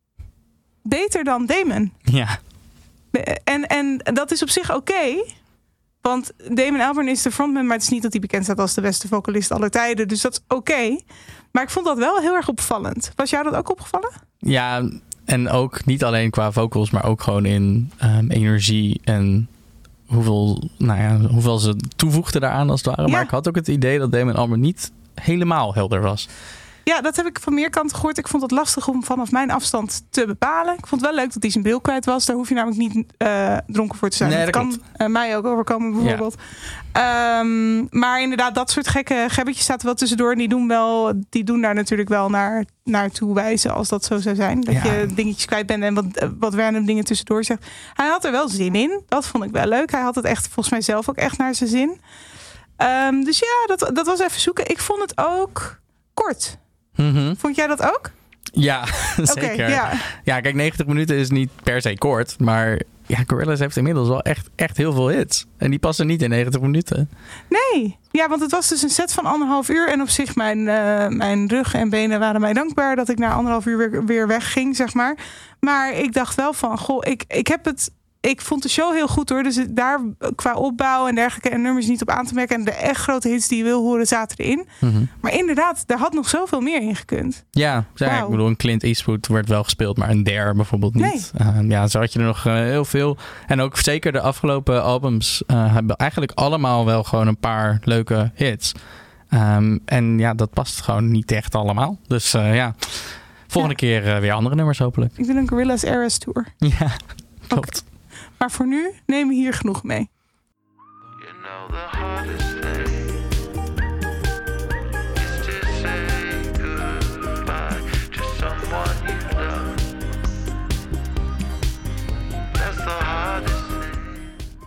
beter dan Damon. Ja. En, en dat is op zich oké. Okay, want Damon Albarn is de frontman, maar het is niet dat hij bekend staat als de beste vocalist aller tijden. Dus dat is oké. Okay. Maar ik vond dat wel heel erg opvallend. Was jou dat ook opgevallen? Ja, en ook niet alleen qua vocals, maar ook gewoon in um, energie en hoeveel, nou ja, hoeveel ze toevoegden daaraan als het ware. Ja. Maar ik had ook het idee dat Damon Albarn niet helemaal helder was. Ja, dat heb ik van meer kanten gehoord. Ik vond het lastig om vanaf mijn afstand te bepalen. Ik vond het wel leuk dat hij zijn bril kwijt was. Daar hoef je namelijk niet uh, dronken voor te zijn. Nee, dat dat kan uh, mij ook overkomen bijvoorbeeld. Ja. Um, maar inderdaad, dat soort gekke gebbetjes zaten wel tussendoor. En die doen, wel, die doen daar natuurlijk wel naar, naar toe wijzen als dat zo zou zijn. Dat ja. je dingetjes kwijt bent en wat, wat random dingen tussendoor zegt. Hij had er wel zin in. Dat vond ik wel leuk. Hij had het echt volgens mij zelf ook echt naar zijn zin. Um, dus ja, dat, dat was even zoeken. Ik vond het ook kort. Mm-hmm. Vond jij dat ook? Ja, zeker. Okay, ja. ja, kijk, negentig minuten is niet per se kort. Maar ja, Gorillaz heeft inmiddels wel echt, echt heel veel hits. En die passen niet in negentig minuten. Nee, ja, want het was dus een set van anderhalf uur. En op zich, mijn, uh, mijn rug en benen waren mij dankbaar dat ik na anderhalf uur weer, weer wegging, zeg maar. Maar ik dacht wel van, goh, ik, ik heb het... Ik vond de show heel goed hoor. Dus daar qua opbouw en dergelijke en nummers niet op aan te merken. En de echt grote hits die je wil horen zaten erin. Mm-hmm. Maar inderdaad, daar had nog zoveel meer in gekund. Ja, ja wow. Ik bedoel, een Clint Eastwood werd wel gespeeld, maar een Dare bijvoorbeeld niet. Nee. Uh, ja, zo had je er nog uh, heel veel. En ook zeker de afgelopen albums uh, hebben eigenlijk allemaal wel gewoon een paar leuke hits. Um, en ja, dat past gewoon niet echt allemaal. Dus uh, ja, volgende ja. keer uh, weer andere nummers hopelijk. Ik wil een Gorillaz Eras Tour. Ja, klopt. Okay. Maar voor nu nemen we hier genoeg mee. You know the hardest thing is to say goodbye to someone you love. That's the hardest thing.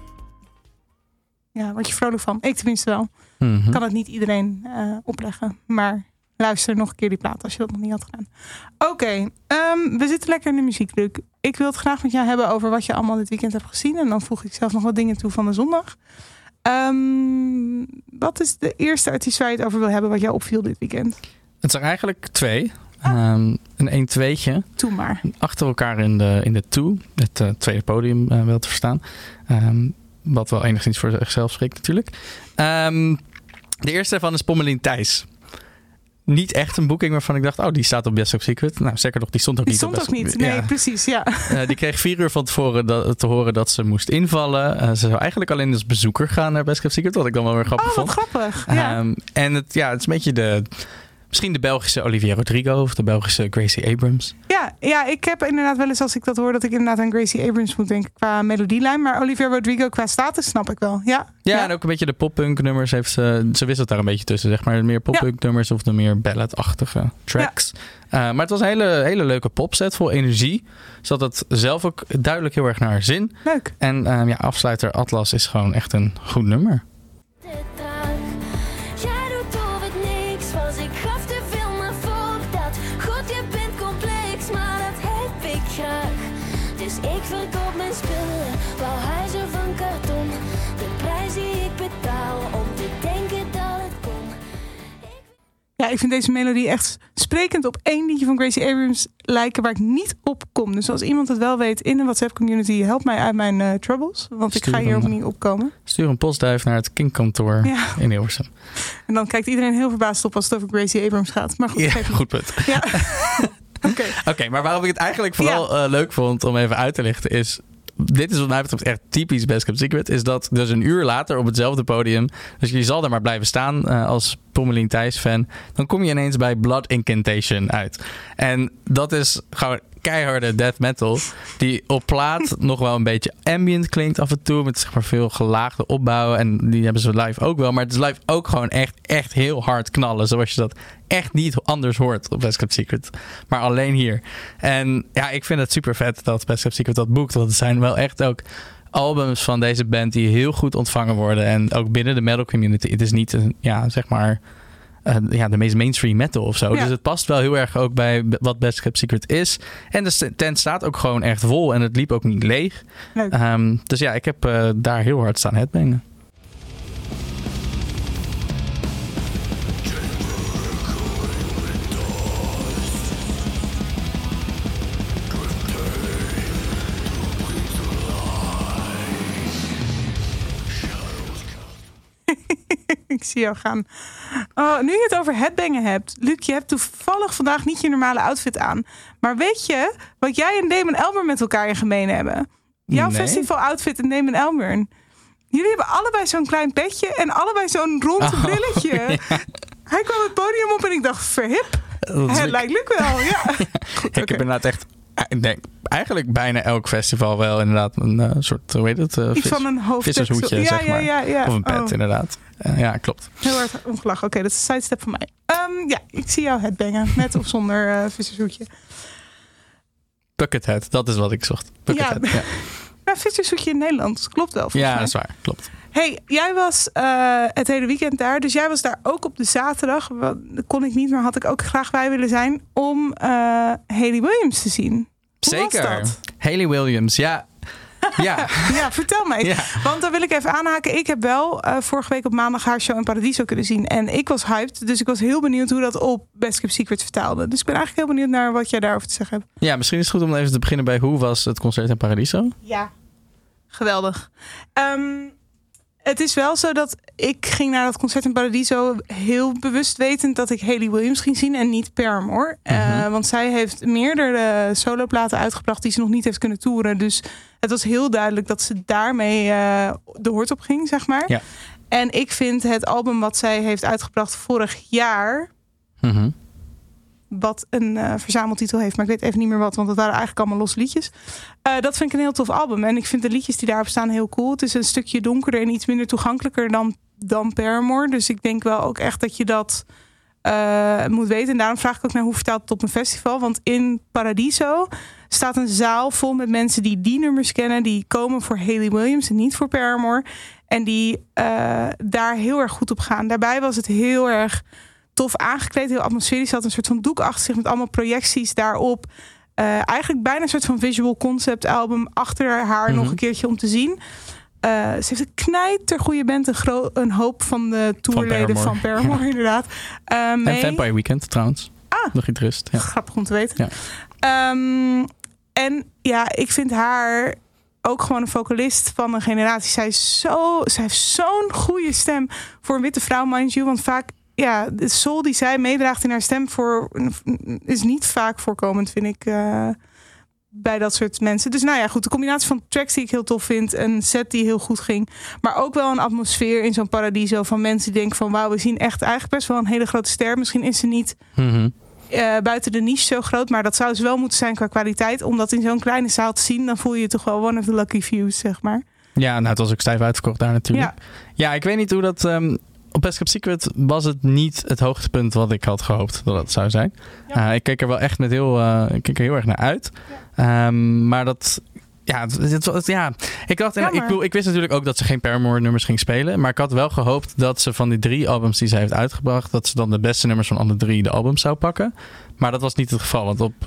Ja, word je vrolijk van. Ik tenminste wel. Mm-hmm. Kan het niet iedereen uh, opleggen. Maar luister nog een keer die plaat als je dat nog niet had gedaan. Oké, okay, um, we zitten lekker in de muziek, Luc. Ik wil het graag met jou hebben over wat je allemaal dit weekend hebt gezien. En dan voeg ik zelf nog wat dingen toe van de zondag. Um, wat is de eerste artiest waar je het over wil hebben wat jou opviel dit weekend? Het zijn eigenlijk twee. Ah. Um, een een-tweetje. Doe maar. Achter elkaar in de, in de two. Het uh, tweede podium uh, wel te verstaan. Um, wat wel enigszins voor zichzelf spreekt natuurlijk. Um, de eerste daarvan is Pommelien Thijs. Niet echt een boeking waarvan ik dacht, oh, die staat op Best Kept Secret. Nou, zeker nog, die stond ook die niet stond op Best Kept Secret. Nee, ja. precies, ja. Uh, die kreeg vier uur van tevoren dat, te horen dat ze moest invallen. Uh, ze zou eigenlijk alleen als bezoeker gaan naar Best Kept Secret, wat ik dan wel weer grappig oh, vond. Oh, wat grappig. Ja. Um, en het, ja, het is een beetje de... Misschien de Belgische Olivia Rodrigo of de Belgische Gracie Abrams. Ja, ja, ik heb inderdaad wel eens als ik dat hoor... dat ik inderdaad aan Gracie Abrams moet denken qua melodielijn. Maar Olivia Rodrigo qua status snap ik wel. Ja, ja, ja. En ook een beetje de poppunk nummers heeft ze... Ze wisselt daar een beetje tussen, zeg maar. Meer poppunk ja. nummers of de meer ballad-achtige tracks. Ja. Uh, maar het was een hele, hele leuke popset vol energie. Ze had het zelf ook duidelijk heel erg naar haar zin. Leuk. En uh, ja, afsluiter Atlas is gewoon echt een goed nummer. Dus ik verkoop mijn spullen, bouw huizen van karton. De prijs die ik betaal om te denken dat het kon. Ik... Ja, ik vind deze melodie echt sprekend op één liedje van Gracie Abrams lijken waar ik niet op kom. Dus als iemand het wel weet in de WhatsApp community, help mij uit mijn uh, troubles. Want Stuur ik ga hier ook niet opkomen. Stuur een postduif naar het Kink-kantoor ja. in Hilversum. En dan kijkt iedereen heel verbaasd op als het over Gracie Abrams gaat. Maar goed, ja, goed punt. Ja. Oké, okay. okay, maar waarom ik het eigenlijk vooral ja. uh, leuk vond om even uit te lichten is... dit is wat mij betreft echt typisch Best Kept Secret, is dat dus een uur later op hetzelfde podium, dus je zal daar maar blijven staan uh, als Pommelien Thijs fan, dan kom je ineens bij Blood Incantation uit. En dat is gewoon keiharde death metal, die op plaat nog wel een beetje ambient klinkt af en toe, met zeg maar veel gelaagde opbouwen, en die hebben ze live ook wel, maar het is live ook gewoon echt, echt heel hard knallen, zoals je dat echt niet anders hoort op Best Kept Secret, maar alleen hier. En ja, ik vind het super vet dat Best Kept Secret dat boekt, want het zijn wel echt ook albums van deze band die heel goed ontvangen worden, en ook binnen de metal community. Het is niet een, ja, zeg maar Uh, ja, de meest mainstream metal of zo. Ja. Dus het past wel heel erg ook bij wat Best Kept Secret is. En de tent staat ook gewoon echt vol. En het liep ook niet leeg. Um, dus ja, ik heb uh, daar heel hard staan headbangen. Ik zie jou gaan. Oh, nu je het over headbangen hebt. Luc, je hebt toevallig vandaag niet je normale outfit aan. Maar weet je wat jij en Damon Albarn met elkaar in gemeen hebben? Jouw nee. festival outfit en Damon Albarn. Jullie hebben allebei zo'n klein petje en allebei zo'n rond Oh, brilletje. ja. Hij kwam het podium op en ik dacht, verhip. Het lijkt Luc wel, ja. Goed, Ik okay. heb inderdaad echt, ik denk eigenlijk bijna elk festival wel inderdaad een uh, soort, hoe heet het? Uh, Iets vis, van een hoofddeksel. vissershoedje, ja, zeg ja, maar. ja, ja. Of een pet, Oh. inderdaad. Uh, ja, klopt. Heel hard omgelachen. Oké, okay, dat is een sidestep van mij. Um, ja, ik zie jou headbangen. Met of zonder uh, vissershoedje. Buckethead, dat is wat ik zocht. Buckethead, ja. Ja. Nou, vissershoedje in Nederland. Klopt wel, Ja, mij. dat is waar. Klopt. Hey, jij was uh, het hele weekend daar. Dus jij was daar ook op de zaterdag. Dat kon ik niet, maar had ik ook graag bij willen zijn. Om uh, Hayley Williams te zien. Hoe Zeker. was dat? Hayley Williams, ja. Ja. Ja, vertel mij. Ja. Want daar wil ik even aanhaken. Ik heb wel uh, vorige week op maandag haar show in Paradiso kunnen zien. En ik was hyped. Dus ik was heel benieuwd hoe dat op Best Kept Secret vertaalde. Dus ik ben eigenlijk heel benieuwd naar wat jij daarover te zeggen hebt. Ja, misschien is het goed om even te beginnen bij hoe was het concert in Paradiso? Ja. Geweldig. Um, het is wel zo dat ik ging naar dat concert in Paradiso heel bewust wetend dat ik Hayley Williams ging zien en niet Paramore. Uh-huh. Uh, want zij heeft meerdere soloplaten uitgebracht die ze nog niet heeft kunnen toeren. Dus het was heel duidelijk dat ze daarmee uh, de hoort op ging, zeg maar. Ja. En ik vind het album wat zij heeft uitgebracht vorig jaar, Uh-huh. wat een uh, verzameltitel heeft, maar ik weet even niet meer wat, want het waren eigenlijk allemaal losse liedjes. Uh, dat vind ik een heel tof album. En ik vind de liedjes die daarop staan heel cool. Het is een stukje donkerder en iets minder toegankelijker dan, dan Paramore. Dus ik denk wel ook echt dat je dat uh, moet weten. En daarom vraag ik ook naar hoe vertaalt het op een festival. Want in Paradiso staat een zaal vol met mensen die die nummers kennen. Die komen voor Hayley Williams en niet voor Paramore. En die uh, daar heel erg goed op gaan. Daarbij was het heel erg tof aangekleed, heel atmosferisch. Ze had een soort van doek achter zich met allemaal projecties daarop. Uh, eigenlijk bijna een soort van visual concept album achter haar mm-hmm. nog een keertje om te zien. Uh, ze heeft een knijtergoeie band, een, gro- een hoop van de tourleden van Paramore, van Paramore ja. inderdaad. Uh, mee. En Vampire Weekend trouwens. Ah, de gitarist. Ja. Grappig om te weten. Ja. Um, en ja, ik vind haar ook gewoon een vocalist van een generatie. Zij, is zo, zij heeft zo'n goede stem voor een witte vrouw, mind you. Want vaak, ja, de soul die zij meedraagt in haar stem voor, is niet vaak voorkomend, vind ik, uh, bij dat soort mensen. Dus nou ja, goed, de combinatie van tracks die ik heel tof vind, een set die heel goed ging, maar ook wel een atmosfeer in zo'n Paradiso van mensen die denken van wauw, we zien echt eigenlijk best wel een hele grote ster. Misschien is ze niet Mm-hmm. Uh, buiten de niche zo groot, maar dat zou ze wel moeten zijn qua kwaliteit. Om dat in zo'n kleine zaal te zien, dan voel je je toch wel one of the lucky fews, zeg maar. Ja, nou, het was ook stijf uitverkocht daar natuurlijk. Ja, ja ik weet niet hoe dat... Um, op Best Kept Secret was het niet het hoogtepunt wat ik had gehoopt dat het zou zijn. Ja. Uh, ik keek er wel echt met heel, uh, ik keek er heel erg naar uit. Ja. Um, maar dat... Ja, het, het, het, ja, ik dacht, en, ik, bedoel, ik wist natuurlijk ook dat ze geen Paramore nummers ging spelen. Maar ik had wel gehoopt dat ze van die drie albums die ze heeft uitgebracht, dat ze dan de beste nummers van alle drie de albums zou pakken. Maar dat was niet het geval. Want op,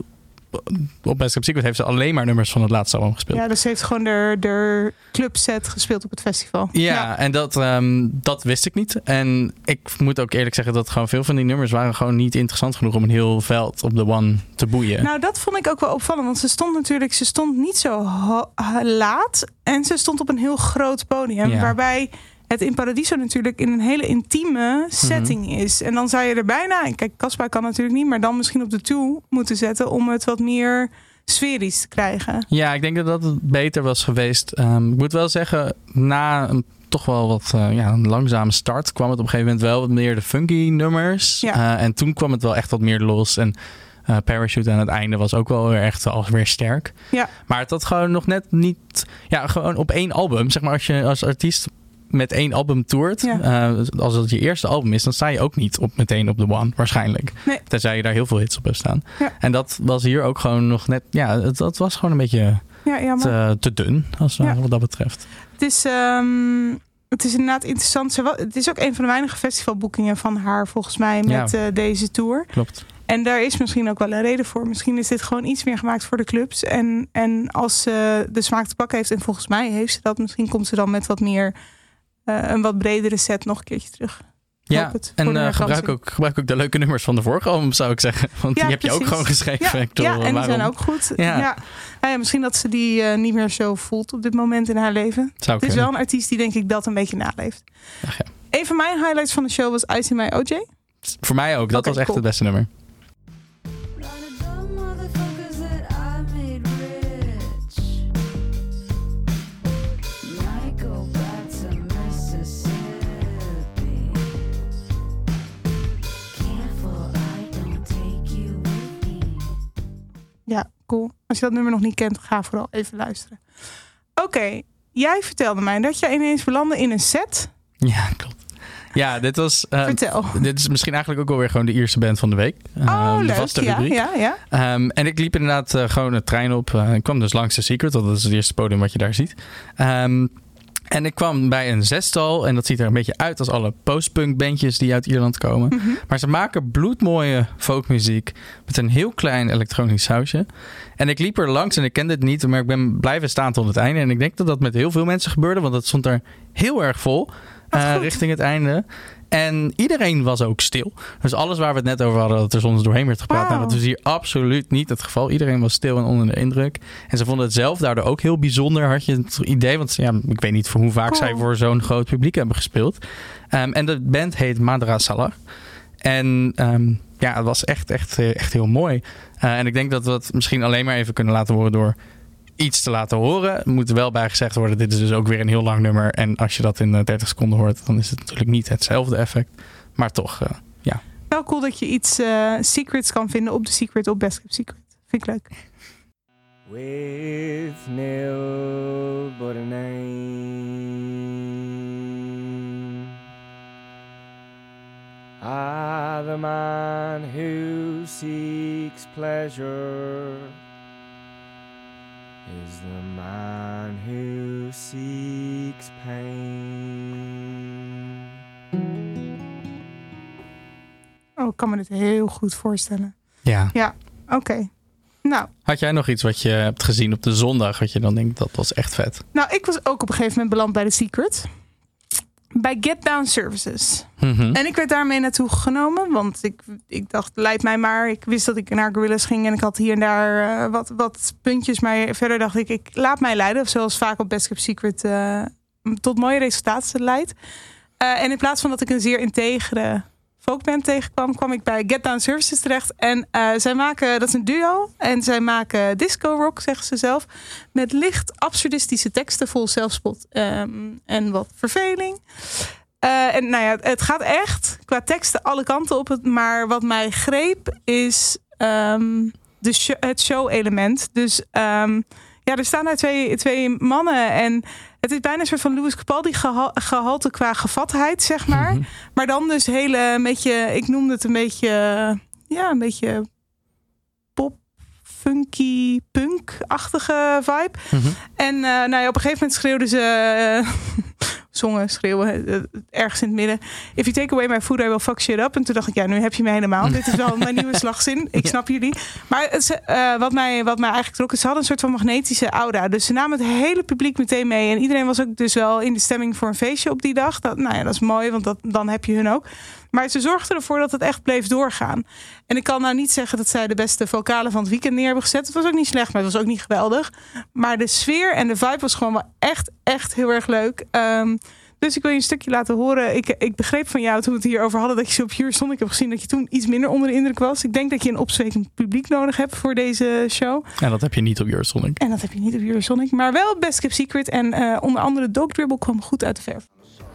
op Best Kept Secret heeft ze alleen maar nummers van het laatste album gespeeld. Ja, dus ze heeft gewoon de, de clubset gespeeld op het festival. Ja, ja. en dat, um, dat wist ik niet. En ik moet ook eerlijk zeggen dat gewoon veel van die nummers waren gewoon niet interessant genoeg om een heel veld op de One te boeien. Nou, dat vond ik ook wel opvallend. Want ze stond natuurlijk, ze stond niet zo ho- laat. En ze stond op een heel groot podium. Ja. Waarbij het in Paradiso natuurlijk in een hele intieme setting mm-hmm. is. En dan zou je er bijna, kijk, Caspa kan natuurlijk niet, maar dan misschien op de toe moeten zetten om het wat meer sferisch te krijgen. Ja, ik denk dat dat het beter was geweest. Um, ik moet wel zeggen, na een toch wel wat uh, ja, een langzame start kwam het op een gegeven moment wel wat meer de funky nummers. Ja. Uh, en toen kwam het wel echt wat meer los. En uh, Parachute aan het einde was ook wel weer echt alweer sterk. Ja. Maar het had gewoon nog net niet... Ja, gewoon op één album. Zeg maar als je als artiest met één album toert. Ja. Uh, als het je eerste album is, dan sta je ook niet op, meteen op de one, waarschijnlijk. Nee. Tenzij je daar heel veel hits op hebt staan. Ja. En dat was hier ook gewoon nog net... Ja, het, het was gewoon een beetje Ja, jammer. te, te dun, als, Ja. wat dat betreft. Het is, um, het is inderdaad interessant. Ze wa- Het is ook een van de weinige festivalboekingen van haar, volgens mij, met Ja. uh, deze tour. Klopt. En daar is misschien ook wel een reden voor. Misschien is dit gewoon iets meer gemaakt voor de clubs. En, en als ze de smaak te pakken heeft, en volgens mij heeft ze dat, misschien komt ze dan met wat meer, uh, een wat bredere set nog een keertje terug. Ja, Hoop het, en voor de uh, gebruik, herkansing. ook, gebruik ook de leuke nummers van de vorige album, zou ik zeggen. Want Ja, die heb je ook precies. gewoon geschreven. Ja, Ik bedoel, ja, en die waarom? zijn ook goed. Ja. Ja. Nou ja, misschien dat ze die uh, niet meer zo voelt op dit moment in haar leven. Zou Het is kunnen. wel een artiest die denk ik dat een beetje naleeft. Ach ja. Een van mijn highlights van de show was I See My O J. Voor mij ook. Dat Oké, was echt cool. het beste nummer. Lot of dumb motherfuckers that I made rich. Might go back to Mississippi. Careful, I don't take you with me. Ja, cool. Als je dat nummer nog niet kent, ga vooral even luisteren. Oké, jij vertelde mij dat jij ineens belandde in een set. Ja, klopt. Ja, dit was... uh, Vertel. Dit is misschien eigenlijk ook alweer gewoon de Ierse band van de week. Uh, Oh, de leuk. vaste Ja, rubriek. ja, ja. Um, en ik liep inderdaad uh, gewoon de trein op. Uh, ik kwam dus langs The Secret, want dat is het eerste podium wat je daar ziet. Um, en ik kwam bij een zestal. En dat ziet er een beetje uit als alle postpunk bandjes die uit Ierland komen. Mm-hmm. Maar ze maken bloedmooie folkmuziek met een heel klein elektronisch sausje. En ik liep er langs en ik kende het niet, maar ik ben blijven staan tot het einde. En ik denk dat dat met heel veel mensen gebeurde, want het stond er heel erg vol Wat uh, goed. richting het einde. En iedereen was ook stil. Dus alles waar we het net over hadden, dat er soms doorheen werd gepraat. Wauw. Nou, dat was hier absoluut niet het geval. Iedereen was stil en onder de indruk. En ze vonden het zelf daardoor ook heel bijzonder, had je het idee. Want ja, ik weet niet voor hoe vaak Cool. zij voor zo'n groot publiek hebben gespeeld. Um, en de band heet Madra Salar. En um, ja, het was echt, echt, echt heel mooi. Uh, en ik denk dat we het misschien alleen maar even kunnen laten horen door iets te laten horen. Er moet er wel bij gezegd worden, dit is dus ook weer een heel lang nummer. En als je dat in dertig seconden hoort, dan is het natuurlijk niet hetzelfde effect. Maar toch, uh, ja. Wel cool dat je iets uh, secrets kan vinden op de Secret, op Best Kept Secret. Vind ik leuk. With no but a name, ah, the man who seeks pleasure is the man who seeks pain. Oh, ik kan me dit heel goed voorstellen. Ja. Ja, oké. Okay. Nou, Had jij nog iets wat je hebt gezien op de zondag, wat je dan denkt, dat was echt vet? nou, ik was ook op een gegeven moment beland bij The Secret. Bij Get Down Services. Mm-hmm. En ik werd daarmee naartoe genomen. Want ik, ik dacht, leid mij maar. Ik wist dat ik naar Gorillaz ging. En ik had hier en daar uh, wat, wat puntjes. Maar verder dacht ik, ik laat mij leiden. Of zoals vaak op Best Kept Secret uh, tot mooie resultaten leidt. Uh, en in plaats van dat ik een zeer integere folkband tegenkwam, kwam ik bij Get Down Services terecht. En uh, zij maken, dat is een duo. En zij maken disco rock, zeggen ze zelf. Met licht absurdistische teksten, vol zelfspot um, en wat verveling. Uh, en nou ja, het gaat echt qua teksten alle kanten op. Het, maar wat mij greep is um, de show, het show-element. Dus um, ja, er staan daar twee, twee mannen en het is bijna een soort van Louis Capaldi geha- gehalte qua gevatheid, zeg maar. Mm-hmm. Maar dan dus hele, een beetje, ik noemde het een beetje, ja, een beetje pop, funky, punk-achtige vibe. Mm-hmm. En uh, nou ja, op een gegeven moment schreeuwden ze, uh, zongen, schreeuwen, uh, ergens in het midden. If you take away my food, I will fuck shit up. En toen dacht ik, ja, nu heb je me helemaal. Dit is wel mijn nieuwe slagzin. Ik snap jullie. Maar het, uh, wat, mij, wat mij eigenlijk trok, is ze hadden een soort van magnetische aura. Dus ze namen het hele publiek meteen mee. En iedereen was ook dus wel in de stemming voor een feestje op die dag. Dat, nou ja, dat is mooi, want dat, dan heb je hun ook. Maar ze zorgden ervoor dat het echt bleef doorgaan. En ik kan nou niet zeggen dat zij de beste vocalen van het weekend neer hebben gezet. Het was ook niet slecht, maar het was ook niet geweldig. Maar de sfeer en de vibe was gewoon wel echt, echt heel erg leuk. Um, Dus ik wil je een stukje laten horen. Ik, ik begreep van jou toen we het hierover hadden dat je zo op Eurosonic ik heb gezien dat je toen iets minder onder de indruk was. Ik denk dat je een opzwekend publiek nodig hebt voor deze show. En dat heb je niet op Eurosonic. En dat heb je niet op Eurosonic, maar wel op Best Kept Secret. En uh, onder andere Dog Dribble kwam goed uit de verf.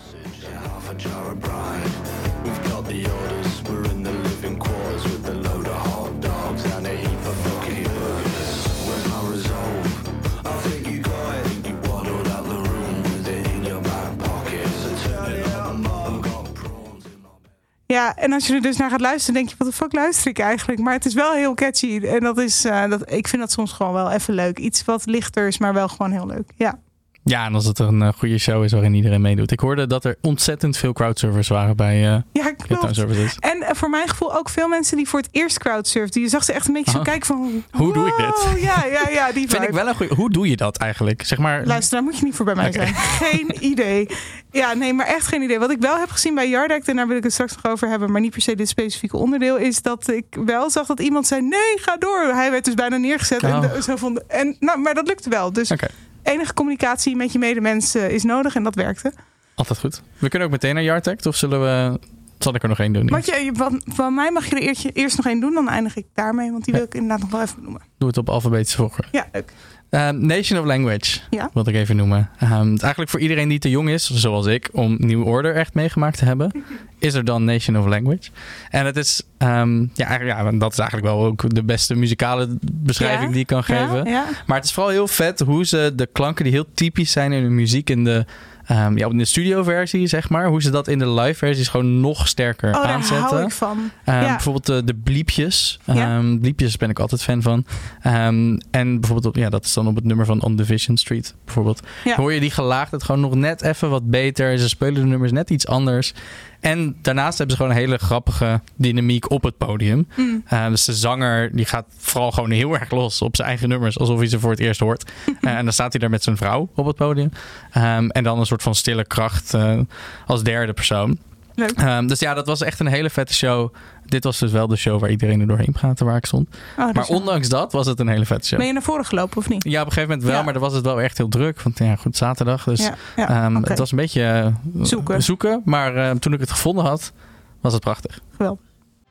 Ja, en als je er dus naar gaat luisteren, denk je, wat de fuck luister ik eigenlijk? Maar het is wel heel catchy. En dat is, uh, dat, ik vind dat soms gewoon wel even leuk. Iets wat lichter is, maar wel gewoon heel leuk. Ja. Ja, en als het een uh, goede show is waarin iedereen meedoet. Ik hoorde dat er ontzettend veel crowdsurfers waren bij uh, ja, klopt. Services. En uh, voor mijn gevoel ook veel mensen die voor het eerst crowdsurfden. Je zag ze echt een beetje Aha. zo kijken van... Hoe wow, doe ik dit? Ja, ja, ja. Die Vind ik wel een goeie... Hoe doe je dat eigenlijk? Zeg maar... Luister, daar moet je niet voor bij mij Okay. zijn. Geen idee. Ja, nee, maar echt geen idee. Wat ik wel heb gezien bij Yard Act, en daar wil ik het straks nog over hebben, maar niet per se dit specifieke onderdeel, is dat ik wel zag dat iemand zei, nee, ga door. Hij werd dus bijna neergezet. Oh. En de, zo van, en, nou, maar dat lukte wel. Dus Okay. enige communicatie met je medemens uh, is nodig en dat werkte. Altijd goed. We kunnen ook meteen naar Yard Act, of zullen we... Zal ik er nog één doen? Wat je, van, van mij mag je er eerst, eerst nog één doen, dan eindig ik daarmee, want die wil ik inderdaad nog wel even noemen. Doe het op alfabetische volgorde. Ja, leuk. Um, Nation of Language, Ja. wil ik even noemen. Um, het is eigenlijk voor iedereen die te jong is, zoals ik, om New Order echt meegemaakt te hebben, is er dan Nation of Language. En het is, um, ja, eigenlijk, ja, dat is eigenlijk wel ook de beste muzikale beschrijving Ja. die ik kan geven. Ja, ja. Maar het is vooral heel vet hoe ze de klanken die heel typisch zijn in de muziek in de, um, ja, in de studioversie, zeg maar, hoe ze dat in de live versies gewoon nog sterker Oh, daar aanzetten. hou ik van. Um, Ja. Bijvoorbeeld de, de bliepjes. Um, Ja. Bliepjes ben ik altijd fan van. Um, en bijvoorbeeld, op, ja, dat is dan op het nummer van On Division Street. Bijvoorbeeld. Ja. Hoor je die gelaagdheid gewoon nog net even wat beter. Ze spelen de nummers net iets anders. En daarnaast hebben ze gewoon een hele grappige dynamiek op het podium. Mm. Uh, dus de zanger die gaat vooral gewoon heel erg los op zijn eigen nummers. Alsof hij ze voor het eerst hoort. Uh, en dan staat hij daar met zijn vrouw op het podium. Um, en dan een soort van stille kracht uh, als derde persoon. Leuk. Um, dus ja, dat was echt een hele vette show. Dit was dus wel de show waar iedereen er doorheen praatte waar ik stond. Oh, dus Maar ja. ondanks dat was het een hele vette show. Ben je naar voren gelopen of niet? Ja, op een gegeven moment wel, Ja. maar dan was het wel echt heel druk. Want ja, goed, zaterdag. Dus Ja, ja, um, oké. het was een beetje uh, Zoeken. zoeken. Maar uh, toen ik het gevonden had, was het prachtig. Geweldig.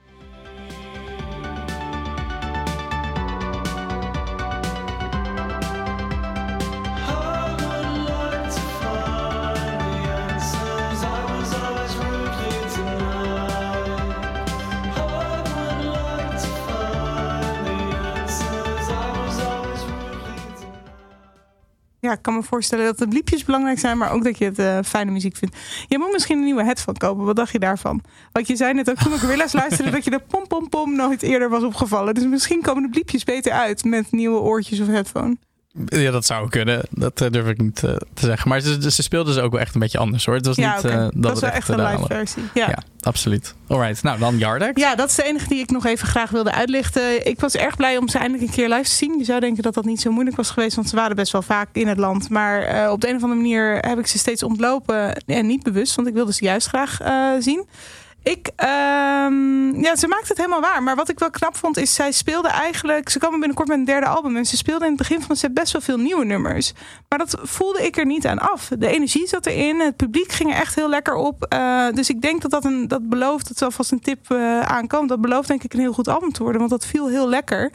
Ja, ik kan me voorstellen dat de bliepjes belangrijk zijn, maar ook dat je het uh, fijne muziek vindt. Je moet misschien een nieuwe headphone kopen. Wat dacht je daarvan? Want je zei net ook toen ik Gorilla's luisterde dat je de pom pom pom nooit eerder was opgevallen. Dus misschien komen de bliepjes beter uit met nieuwe oortjes of headphone. Ja, dat zou kunnen. Dat uh, durf ik niet uh, te zeggen. Maar ze, ze speelden ze ook wel echt een beetje anders hoor. Het was Ja, niet oké. uh, dat, dat is wel het echt een daar live hadden. versie. Ja. Ja, absoluut. Alright, nou dan Yard Act. Ja, dat is de enige die ik nog even graag wilde uitlichten. Ik was erg blij om ze eindelijk een keer live te zien. Je zou denken dat dat niet zo moeilijk was geweest, want ze waren best wel vaak in het land. Maar uh, op de een of andere manier heb ik ze steeds ontlopen en niet bewust, want ik wilde ze juist graag uh, zien. Ik, um, ja, ze maakt het helemaal waar. Maar wat ik wel knap vond, is zij speelde eigenlijk... Ze komen binnenkort met een derde album. En ze speelde in het begin van de set best wel veel nieuwe nummers. Maar dat voelde ik er niet aan af. De energie zat erin. Het publiek ging er echt heel lekker op. Uh, dus ik denk dat dat, een, dat belooft... Dat zal vast een tip uh, aankomt. Dat belooft denk ik een heel goed album te worden. Want dat viel heel lekker.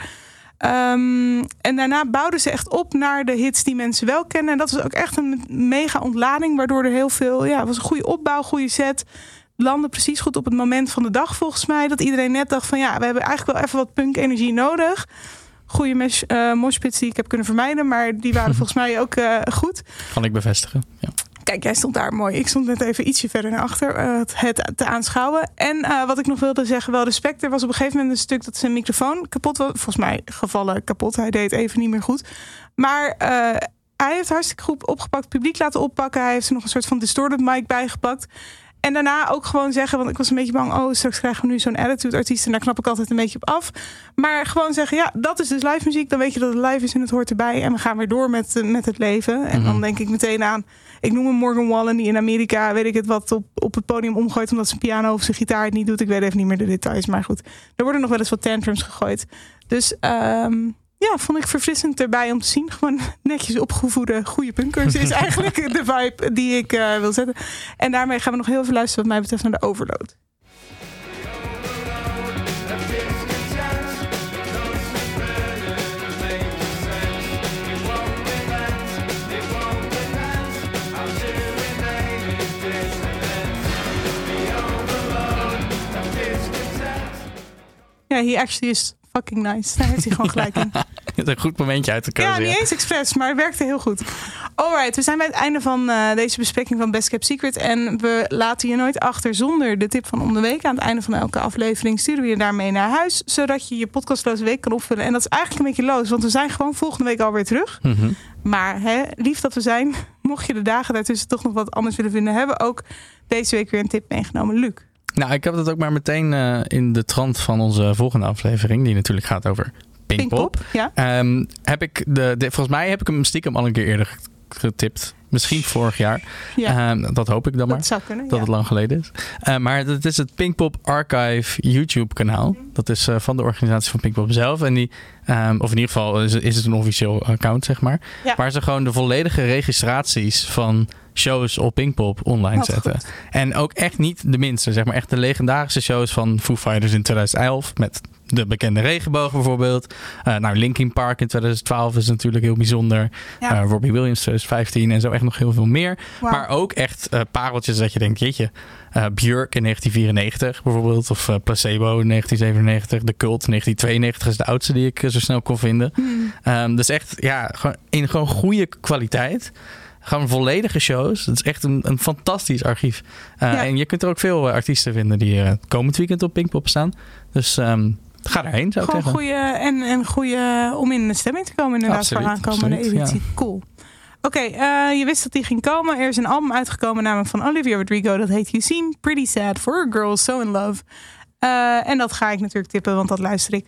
Um, en daarna bouwden ze echt op naar de hits die mensen wel kennen. En dat was ook echt een mega ontlading. Waardoor er heel veel... Ja, het was een goede opbouw, goede set... Landde precies goed op het moment van de dag volgens mij. Dat iedereen net dacht van ja, we hebben eigenlijk wel even wat punk-energie nodig. Goede mesh, uh, moshpits die ik heb kunnen vermijden. Maar die waren volgens mij ook uh, goed. Kan ik bevestigen, ja. Kijk, jij stond daar mooi. Ik stond net even ietsje verder naar achter uh, het te aanschouwen. En uh, wat ik nog wilde zeggen, wel respect. Er was op een gegeven moment een stuk dat zijn microfoon kapot was. Volgens mij gevallen kapot. Hij deed even niet meer goed. Maar... Uh, hij heeft hartstikke goed opgepakt. Het publiek laten oppakken. Hij heeft er nog een soort van distorted mic bijgepakt. En daarna ook gewoon zeggen, want ik was een beetje bang... oh, straks krijgen we nu zo'n attitude-artiest... en daar knap ik altijd een beetje op af. Maar gewoon zeggen, ja, dat is dus live muziek. Dan weet je dat het live is en het hoort erbij. En we gaan weer door met, met het leven. En mm-hmm. dan denk ik meteen aan... ik noem hem Morgan Wallen, die in Amerika... weet ik het wat, op, op het podium omgooit... omdat zijn piano of zijn gitaar het niet doet. Ik weet even niet meer de details, maar goed. Er worden nog wel eens wat tantrums gegooid. Dus um, ja, vond ik verfrissend erbij om te zien. Gewoon netjes opgevoede, goede punkers is eigenlijk de vibe die ik uh, wil zetten. En daarmee gaan we nog heel veel luisteren wat mij betreft naar de Overload. Ja, he actually is fucking nice. Daar heeft hij gewoon gelijk in. Je hebt een goed momentje uitgekozen. Ja, niet eens expres, maar het werkte heel goed. Alright, we zijn bij het einde van uh, deze bespreking van Best Kept Secret. En we laten je nooit achter zonder de tip van om de week. Aan het einde van elke aflevering sturen we je daarmee naar huis. Zodat je je podcastloze week kan opvullen. En dat is eigenlijk een beetje loos, want we zijn gewoon volgende week alweer terug. Mm-hmm. Maar hè, lief dat we zijn. Mocht je de dagen daartussen toch nog wat anders willen vinden, hebben we ook deze week weer een tip meegenomen. Luc. Nou, ik heb dat ook maar meteen uh, in de trant van onze volgende aflevering, die natuurlijk gaat over Pinkpop. Pinkpop, ja. Um, heb ik de, de, volgens mij heb ik hem stiekem al een keer eerder getipt. Misschien vorig jaar. Ja. Um, dat hoop ik dan maar. Dat zou kunnen, Dat ja. het lang geleden is. Uh, maar dat is het Pinkpop Archive YouTube kanaal. Dat is uh, van de organisatie van Pinkpop zelf. En die, um, of in ieder geval is, is het een officieel account, zeg maar. Ja. Waar ze gewoon de volledige registraties van shows op Pinkpop online Wat zetten. goed. En ook echt niet de minste. Zeg maar echt de legendarische shows van Foo Fighters in twintig elf. Met de bekende regenboog bijvoorbeeld. Uh, nou, Linkin Park in twintig twaalf is natuurlijk heel bijzonder. Ja. Uh, Robbie Williams twintig vijftien en zo echt nog heel veel meer. Wauw. Maar ook echt uh, pareltjes dat je denkt, jeetje. Uh, Björk in negentien vierennegentig bijvoorbeeld. Of uh, Placebo in negentien zevenennegentig. The Cult negentien tweeënnegentig is de oudste die ik uh, zo snel kon vinden. Hmm. Um, dus echt, ja, gewoon in gewoon goede kwaliteit. Gewoon volledige shows. Het is echt een, een fantastisch archief. Uh, Ja. En je kunt er ook veel uh, artiesten vinden die uh, komend weekend op Pinkpop staan. Dus um, ga daarheen, zou ik Gewoon zeggen. goede en, en goede om in de stemming te komen inderdaad Absoluut, voor aankomende absoluut, editie. ja. Cool. Oké, okay, uh, je wist dat die ging komen. Er is een album uitgekomen namelijk van Olivia Rodrigo. Dat heet You Seem Pretty Sad for a Girl So in Love. Uh, en dat ga ik natuurlijk tippen, want dat luister ik.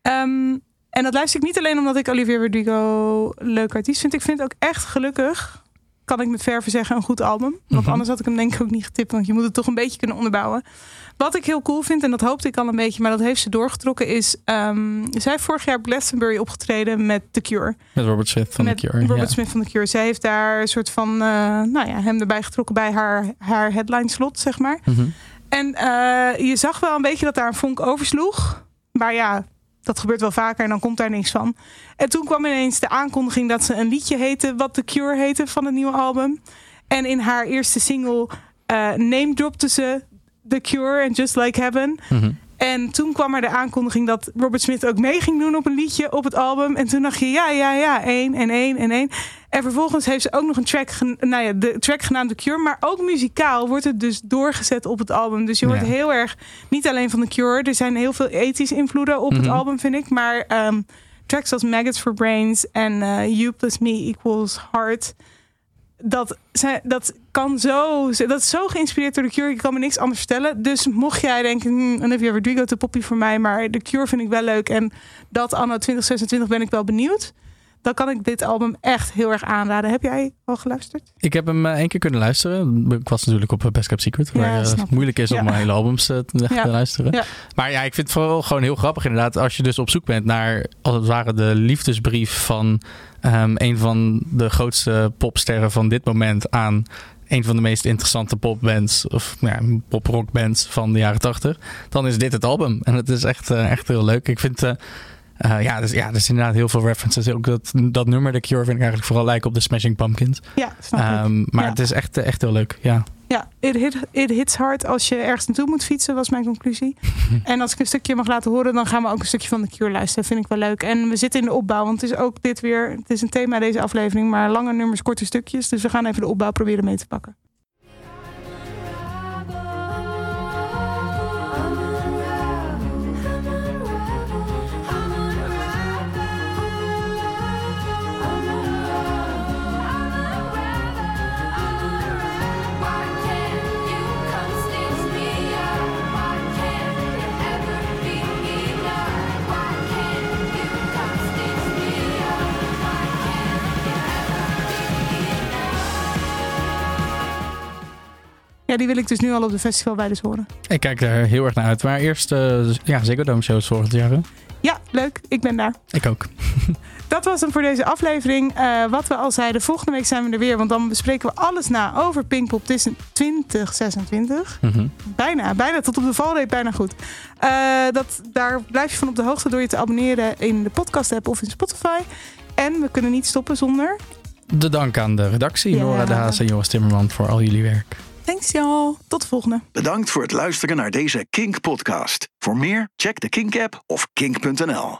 Um, en dat luister ik niet alleen omdat ik Olivia Rodrigo een leuk artiest vind. Ik vind het ook echt gelukkig, kan ik met verve zeggen, een goed album. Want Mm-hmm. anders had ik hem denk ik ook niet getipt. Want je moet het toch een beetje kunnen onderbouwen. Wat ik heel cool vind, en dat hoopte ik al een beetje, maar dat heeft ze doorgetrokken, is um, zij heeft vorig jaar op Glastonbury opgetreden met The Cure. Met Robert Smith van met The Cure. Robert ja. Smith van The Cure. Zij heeft daar een soort van, uh, nou ja, hem erbij getrokken bij haar, haar headline slot, zeg maar. Mm-hmm. En uh, je zag wel een beetje dat daar een vonk oversloeg. Maar ja, dat gebeurt wel vaker en dan komt daar niks van. En toen kwam ineens de aankondiging dat ze een liedje heette wat The Cure heette van het nieuwe album. En in haar eerste single uh, name dropte ze The Cure en Just Like Heaven. Mm-hmm. En toen kwam er de aankondiging dat Robert Smith ook mee ging doen op een liedje op het album. En toen dacht je, ja, ja, ja, één en één en één. En vervolgens heeft ze ook nog een track, gen- nou ja, de track genaamd The Cure. Maar ook muzikaal wordt het dus doorgezet op het album. Dus je hoort Ja. heel erg, niet alleen van The Cure. Er zijn heel veel ethische invloeden op Mhm. het album, vind ik. Maar um, tracks als Maggots for Brains en uh, You Plus Me Equals Heart. Dat, zijn, dat kan zo, dat is zo geïnspireerd door The Cure. Ik kan me niks anders vertellen. Dus mocht jij denken, hm, Olivia Rodrigo te poppy voor mij, maar The Cure vind ik wel leuk en dat anno twintig zesentwintig ben ik wel benieuwd. Dan kan ik dit album echt heel erg aanraden. Heb jij al geluisterd? Ik heb hem uh, één keer kunnen luisteren. Ik was natuurlijk op Best Kept Secret, waar Ja, uh, snap het ik. moeilijk is Ja. om hele albums uh, te, Ja. te luisteren. Ja. Maar ja, ik vind het vooral gewoon heel grappig inderdaad. Als je dus op zoek bent naar, als het ware, de liefdesbrief van um, een van de grootste popsterren van dit moment aan een van de meest interessante popbands of ja, poprockbands van de jaren tachtig, dan is dit het album. En het is echt, uh, echt heel leuk. Ik vind... Uh, Uh, ja, dus, ja, er is inderdaad heel veel references. Ook dat, dat nummer, The Cure, vind ik eigenlijk vooral lijken op de Smashing Pumpkins. Ja, snap ik. Um, maar Ja. het is echt, echt heel leuk, ja. Ja, it, hit, it hits hard als je ergens naartoe moet fietsen, was mijn conclusie. En als ik een stukje mag laten horen, dan gaan we ook een stukje van The Cure luisteren. Vind ik wel leuk. En we zitten in de opbouw, want het is ook dit weer, het is een thema deze aflevering, maar lange nummers, korte stukjes. Dus we gaan even de opbouw proberen mee te pakken. Ja, die wil ik dus nu al op de festivalweiders horen. Ik kijk daar heel erg naar uit. Maar eerst uh, ja, Ziggo Dome shows volgend jaar. Hè? Ja, leuk. Ik ben daar. Ik ook. Dat was hem voor deze aflevering. Uh, wat we al zeiden, volgende week zijn we er weer. Want dan bespreken we alles na over Pinkpop twintig zesentwintig. Mm-hmm. Bijna, bijna tot op de valreep, bijna goed. Uh, dat, daar blijf je van op de hoogte door je te abonneren in de podcast app of in Spotify. En we kunnen niet stoppen zonder... De dank aan de redactie, Ja. Nora de Haas en Joris Timmerman voor al jullie werk. Thanks y'all. Tot de volgende. Bedankt voor het luisteren naar deze Kink podcast. Voor meer, check de Kink app of kink punt n l.